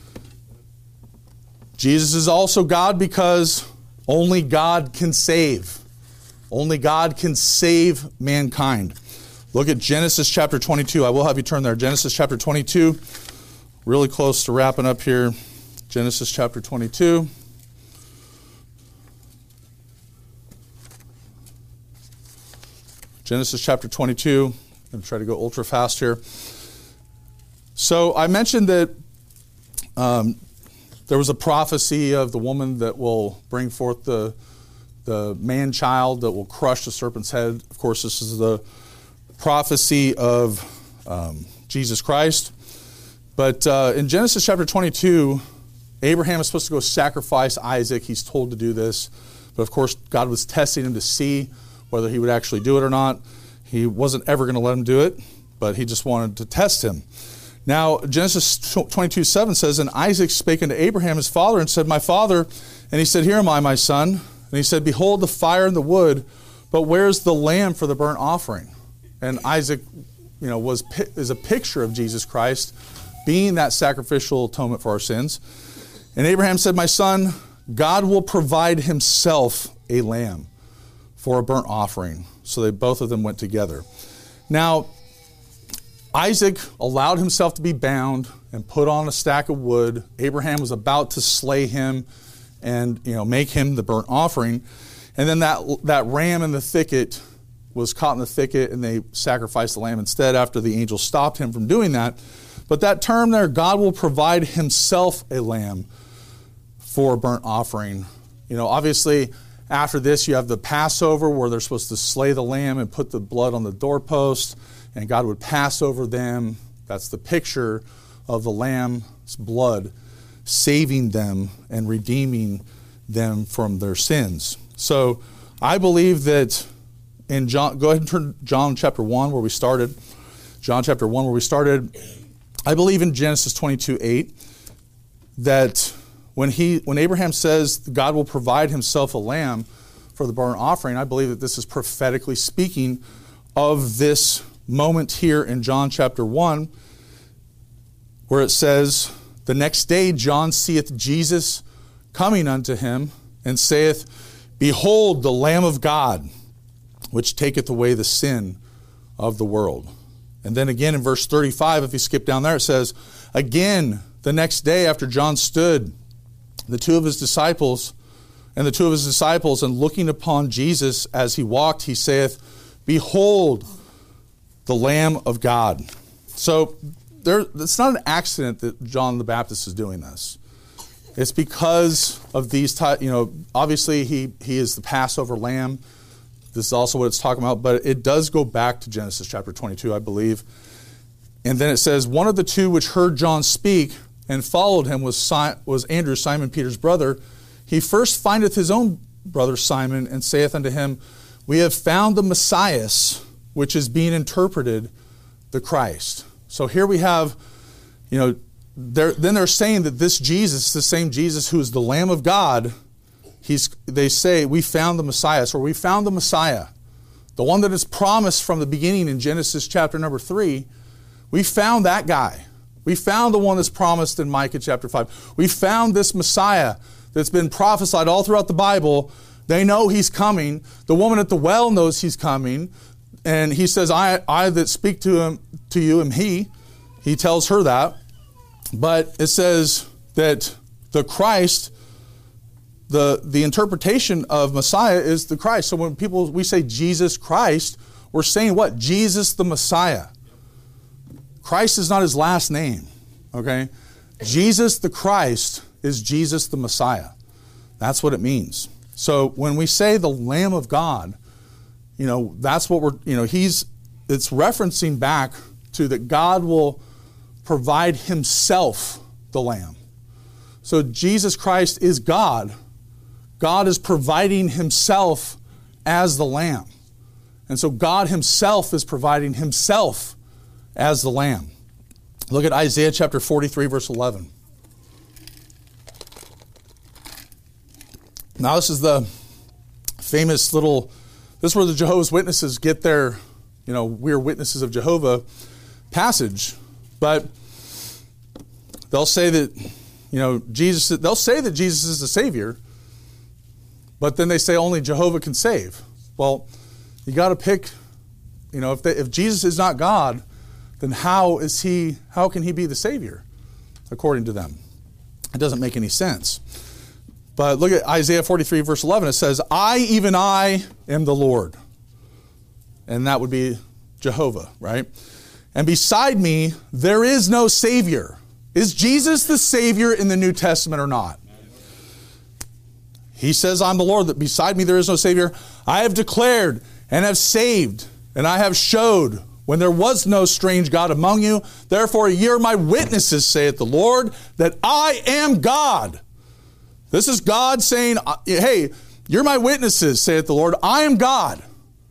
Jesus is also God because only God can save. Only God can save mankind. Look at Genesis chapter twenty-two. I will have you turn there. Genesis chapter twenty-two. Really close to wrapping up here. Genesis chapter twenty-two. Genesis chapter twenty-two. I'm going to try to go ultra fast here. So I mentioned that um, there was a prophecy of the woman that will bring forth the, the man-child that will crush the serpent's head. Of course, this is the prophecy of um, Jesus Christ. But uh, in Genesis chapter twenty-two, Abraham is supposed to go sacrifice Isaac. He's told to do this. But of course, God was testing him to see whether he would actually do it or not. He wasn't ever going to let him do it, but he just wanted to test him. Now, Genesis twenty-two seven says, "And Isaac spake unto Abraham his father and said, My father. And he said, Here am I, my son. And he said, Behold the fire and the wood, but where's the lamb for the burnt offering?" And Isaac, you know, was is a picture of Jesus Christ being that sacrificial atonement for our sins. And Abraham said, My son, God will provide himself a lamb for a burnt offering. So they both of them went together. Now, Isaac allowed himself to be bound and put on a stack of wood. Abraham was about to slay him and, you know, make him the burnt offering. And then that that ram in the thicket was caught in the thicket, and they sacrificed the lamb instead after the angel stopped him from doing that. But that term there, God will provide himself a lamb for a burnt offering. You know, obviously, after this, you have the Passover where they're supposed to slay the lamb and put the blood on the doorpost, and God would pass over them. That's the picture of the lamb's blood saving them and redeeming them from their sins. So I believe that in John, go ahead and turn to John chapter one where we started. John chapter one where we started. I believe in Genesis twenty-two eight that when he when Abraham says God will provide himself a lamb for the burnt offering, I believe that this is prophetically speaking of this moment here in John chapter one, where it says, The next day John seeth Jesus coming unto him, and saith, Behold the Lamb of God, which taketh away the sin of the world. And then again in verse thirty-five, if you skip down there, it says, Again the next day after John stood, the two of his disciples, and the two of his disciples, and looking upon Jesus as he walked, he saith, Behold the Lamb of God. So there, it's not an accident that John the Baptist is doing this. It's because of these, you know, obviously he, he is the Passover lamb. This is also what it's talking about, but it does go back to Genesis chapter twenty-two, I believe. And then it says, One of the two which heard John speak and followed him was, si- was Andrew, Simon Peter's brother. He first findeth his own brother Simon, and saith unto him, We have found the Messiah, which is being interpreted the Christ. So here we have, you know, they're, then they're saying that this Jesus, the same Jesus who is the Lamb of God, he's, they say, we found the Messiah, or we found the Messiah, the one that is promised from the beginning in Genesis chapter number three. We found that guy. We found the one that's promised in Micah chapter five. We found this Messiah that's been prophesied all throughout the Bible. They know he's coming. The woman at the well knows he's coming. And he says, I, I that speak to him, to you am he. He tells her that. But it says that the Christ, the, the interpretation of Messiah is the Christ. So when people, we say Jesus Christ, we're saying what? Jesus the Messiah. Christ is not his last name, okay? Jesus the Christ is Jesus the Messiah. That's what it means. So when we say the Lamb of God, you know, that's what we're, you know, he's, it's referencing back to that God will provide himself the Lamb. So Jesus Christ is God. God is providing himself as the Lamb. And so God himself is providing himself as the Lamb. Look at Isaiah chapter forty-three, verse eleven. Now this is the famous little, this is where the Jehovah's Witnesses get their, you know, we're witnesses of Jehovah passage. But they'll say that, you know, Jesus, they'll say that Jesus is the Savior, but then they say only Jehovah can save. Well, you got to pick, you know, if they, if Jesus is not God, then how is he, how can he be the Savior, according to them? It doesn't make any sense. But look at Isaiah forty-three, verse eleven. It says, I, even I, am the Lord. And that would be Jehovah, right? And beside me, there is no Savior. Is Jesus the Savior in the New Testament or not? He says, I'm the Lord, that beside me there is no Savior. I have declared and have saved, and I have showed when there was no strange God among you. Therefore, ye are my witnesses, saith the Lord, that I am God. This is God saying, hey, you're my witnesses, saith the Lord. I am God.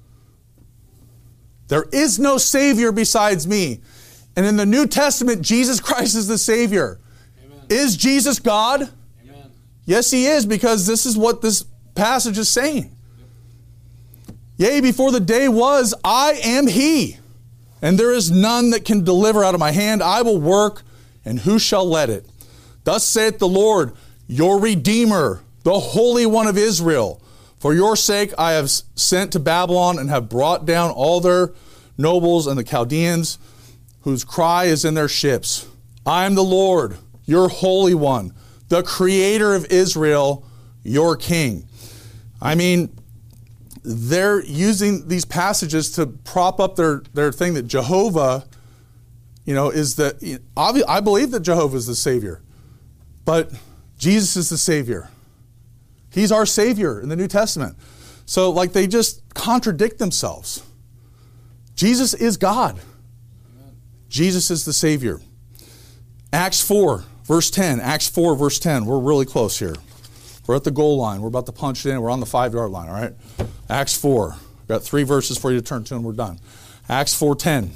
There is no Savior besides me. And in the New Testament, Jesus Christ is the Savior. Amen. Is Jesus God? Amen. Yes, He is, because this is what this passage is saying. Yep. Yea, before the day was, I am He. And there is none that can deliver out of my hand. I will work, and who shall let it? Thus saith the Lord, your Redeemer, the Holy One of Israel. For your sake I have sent to Babylon and have brought down all their nobles and the Chaldeans, whose cry is in their ships. I am the Lord, your Holy One, the Creator of Israel, your King. I mean, they're using these passages to prop up their, their thing that Jehovah, you know, is the, I believe that Jehovah is the Savior, but Jesus is the Savior. He's our Savior in the New Testament. So, like, they just contradict themselves. Jesus is God. Amen. Jesus is the Savior. Acts four, verse ten. Acts four, verse ten. We're really close here. We're at the goal line. We're about to punch it in. We're on the five-yard line, all right? Acts four. We've got three verses for you to turn to, and we're done. Acts four ten.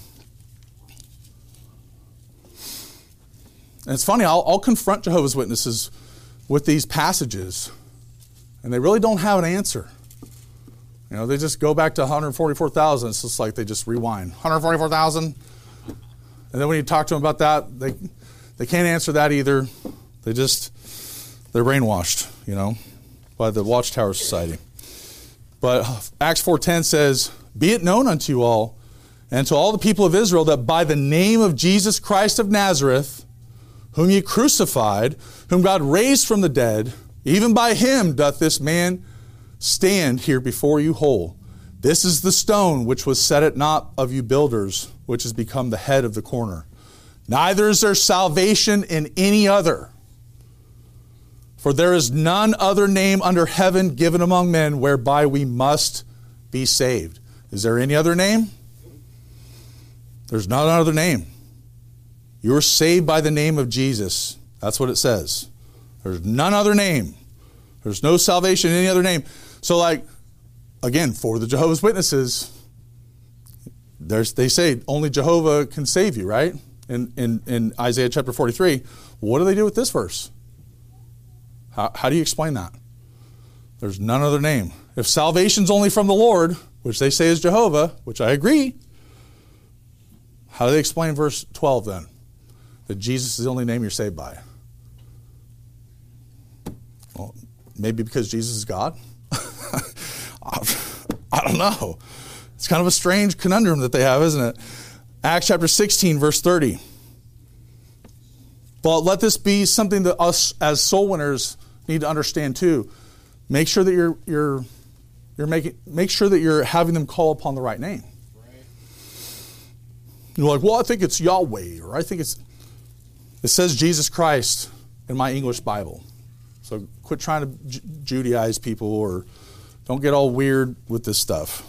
And it's funny, I'll, I'll confront Jehovah's Witnesses with these passages, and they really don't have an answer. You know, they just go back to one hundred forty-four thousand. It's just like they just rewind. one hundred forty-four thousand. And then when you talk to them about that, they they can't answer that either. They just, they're brainwashed, you know, by the Watchtower Society. But Acts four ten says, be it known unto you all, and to all the people of Israel, that by the name of Jesus Christ of Nazareth, whom ye crucified, whom God raised from the dead, even by him doth this man stand here before you whole. This is the stone which was set at naught of you builders, which has become the head of the corner. Neither is there salvation in any other. For there is none other name under heaven given among men whereby we must be saved. Is there any other name? There's none other name. You're saved by the name of Jesus. That's what it says. There's none other name. There's no salvation in any other name. So, like, again, for the Jehovah's Witnesses, there's, they say only Jehovah can save you, right? In, in, in Isaiah chapter forty-three. What do they do with this verse? How, how do you explain that? There's none other name. If salvation's only from the Lord, which they say is Jehovah, which I agree, how do they explain verse twelve then? That Jesus is the only name you're saved by. Well, maybe because Jesus is God? I don't know. It's kind of a strange conundrum that they have, isn't it? Acts chapter sixteen, verse thirty. But let this be something that us as soul winners need to understand too. Make sure that you're you're you're making make sure that you're having them call upon the right name. Right. You're like, well, I think it's Yahweh, or I think it's it says Jesus Christ in my English Bible. So quit trying to Ju- Judaize people, or don't get all weird with this stuff.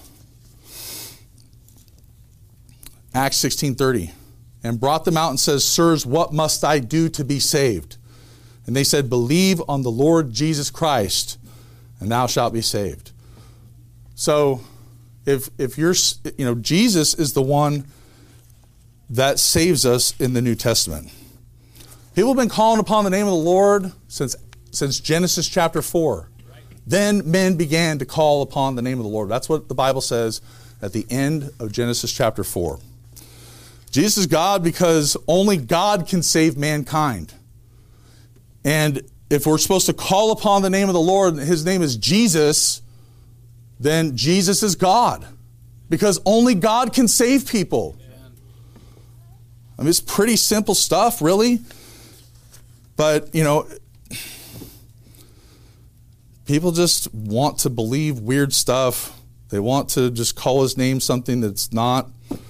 Acts sixteen thirty. And brought them out and says, sirs, what must I do to be saved? And they said, believe on the Lord Jesus Christ, and thou shalt be saved. So if if you're, you know, Jesus is the one that saves us in the New Testament. People have been calling upon the name of the Lord since since Genesis chapter four. Right. Then men began to call upon the name of the Lord. That's what the Bible says at the end of Genesis chapter four. Jesus is God because only God can save mankind. And if we're supposed to call upon the name of the Lord, and his name is Jesus, then Jesus is God. Because only God can save people. I mean, it's pretty simple stuff, really. But, you know, people just want to believe weird stuff. They want to just call his name something that's not.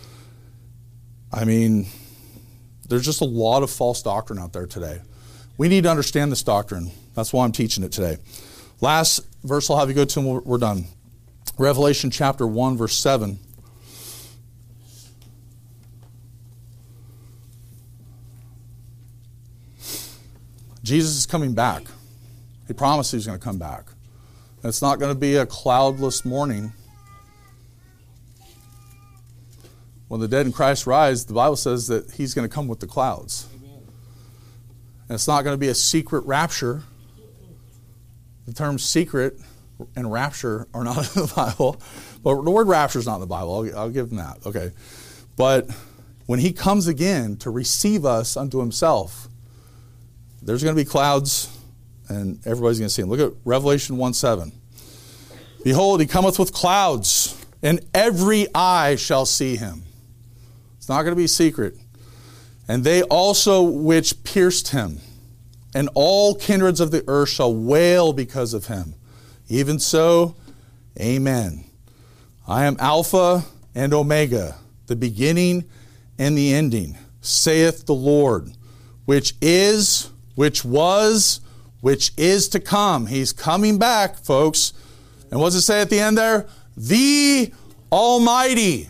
I mean, there's just a lot of false doctrine out there today. We need to understand this doctrine. That's why I'm teaching it today. Last verse I'll have you go to and we're, we're done. Revelation chapter one, verse seven. Jesus is coming back. He promised he's going to come back. And it's not going to be a cloudless morning. When the dead in Christ rise, the Bible says that he's going to come with the clouds. Amen. And it's not going to be a secret rapture. The terms secret and rapture are not in the Bible. But the word rapture is not in the Bible. I'll, I'll give them that. Okay. But when he comes again to receive us unto himself, there's going to be clouds and everybody's going to see him. Look at Revelation one seven. Behold, he cometh with clouds, and every eye shall see him. It's not going to be secret. And they also which pierced him, and all kindreds of the earth shall wail because of him. Even so, amen. I am Alpha and Omega, the beginning and the ending, saith the Lord, which is, which was, which is to come. He's coming back, folks. And what does it say at the end there? The Almighty.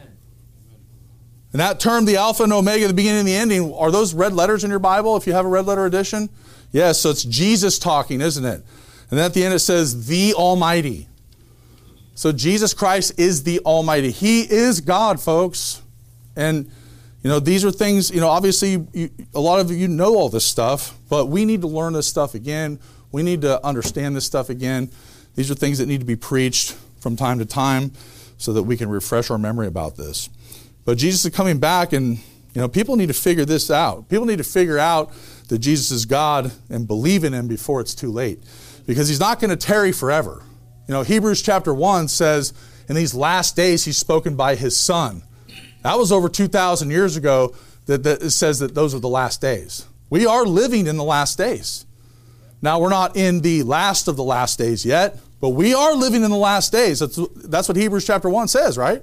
And that term, the Alpha and Omega, the beginning and the ending, are those red letters in your Bible if you have a red letter edition? Yes, so it's Jesus talking, isn't it? And then at the end it says, the Almighty. So Jesus Christ is the Almighty. He is God, folks. And, you know, these are things, you know, obviously you, a lot of you know all this stuff, but we need to learn this stuff again. We need to understand this stuff again. These are things that need to be preached from time to time so that we can refresh our memory about this. But Jesus is coming back, and, you know, people need to figure this out. People need to figure out that Jesus is God and believe in him before it's too late. Because he's not going to tarry forever. You know, Hebrews chapter one says, in these last days he's spoken by his Son. That was over two thousand years ago that, that it says that those are the last days. We are living in the last days. Now, we're not in the last of the last days yet, but we are living in the last days. That's, that's what Hebrews chapter one says, right?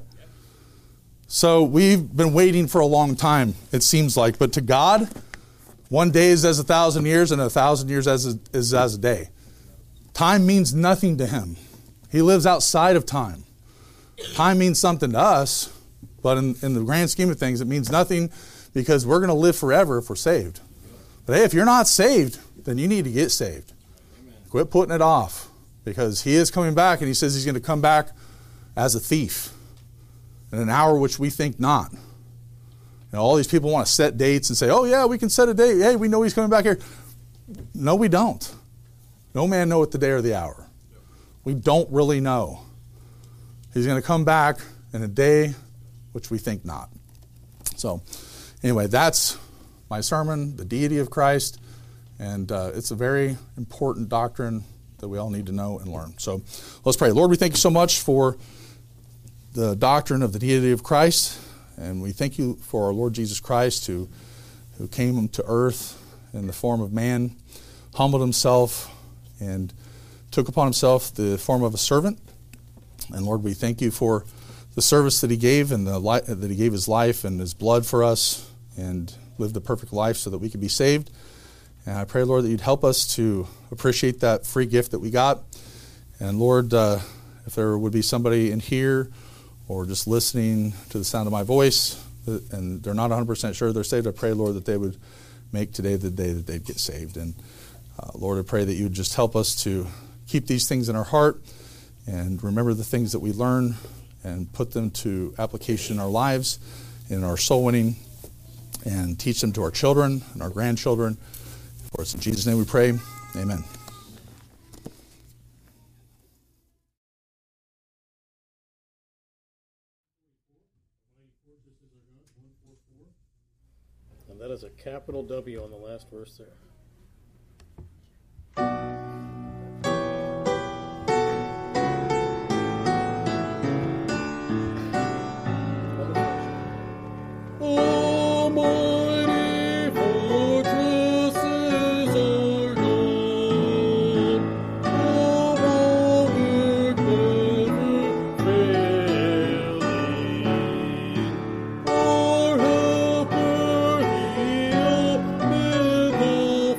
So we've been waiting for a long time, it seems like. But to God, one day is as a thousand years, and a thousand years as a, is as a day. Time means nothing to him. He lives outside of time. Time means something to us, but in, in the grand scheme of things, it means nothing because we're going to live forever if we're saved. But hey, if you're not saved, then you need to get saved. Amen. Quit putting it off, because he is coming back, and he says he's going to come back as a thief in an hour which we think not. You know, all these people want to set dates and say, oh yeah, we can set a date. Hey, we know he's coming back here. No, we don't. No man knoweth the day or the hour. We don't really know. He's going to come back in a day which we think not. So, anyway, that's my sermon, the deity of Christ, and uh, it's a very important doctrine that we all need to know and learn. So, let's pray. Lord, we thank you so much for the doctrine of the deity of Christ, and we thank you for our Lord Jesus Christ, who, who came to earth in the form of man, humbled himself, and took upon himself the form of a servant. And Lord, we thank you for the service that he gave, and the li- that he gave his life and his blood for us, and lived a perfect life so that we could be saved. And I pray, Lord, that you'd help us to appreciate that free gift that we got. And Lord, uh, if there would be somebody in here or just listening to the sound of my voice, and they're not one hundred percent sure they're saved, I pray, Lord, that they would make today the day that they'd get saved. And uh, Lord, I pray that you would just help us to keep these things in our heart and remember the things that we learn and put them to application in our lives, in our soul winning, and teach them to our children and our grandchildren. For it's in Jesus' name we pray. Amen. And that is a capital W on the last verse there. Our helper, he'll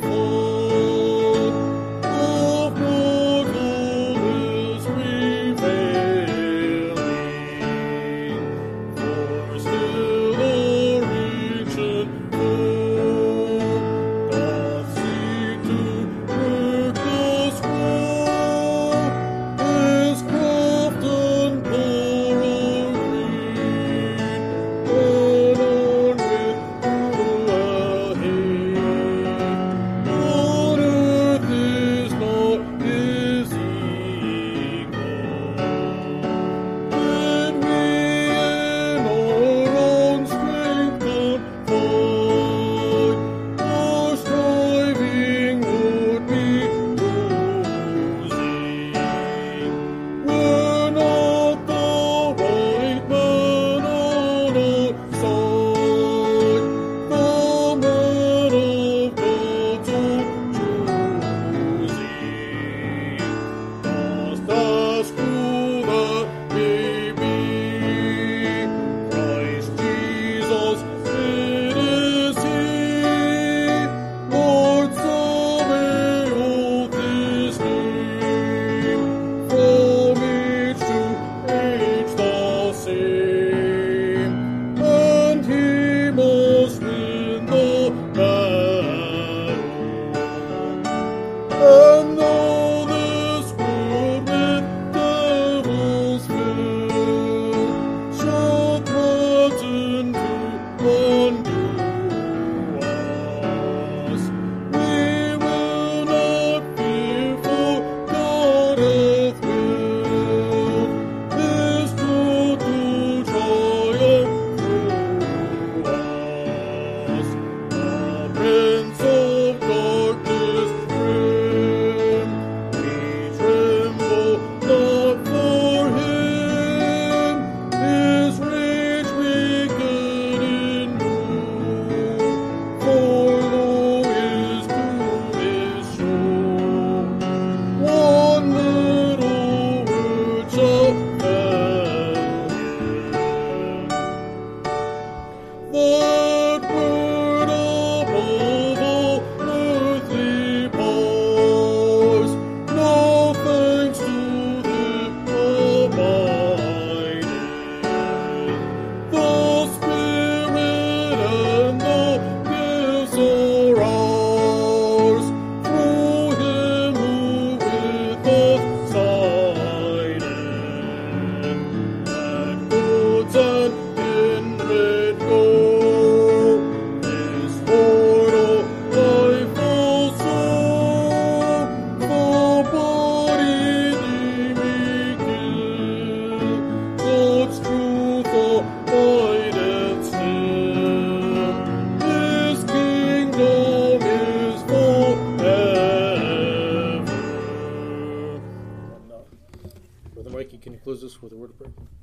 can you close us with a word of prayer?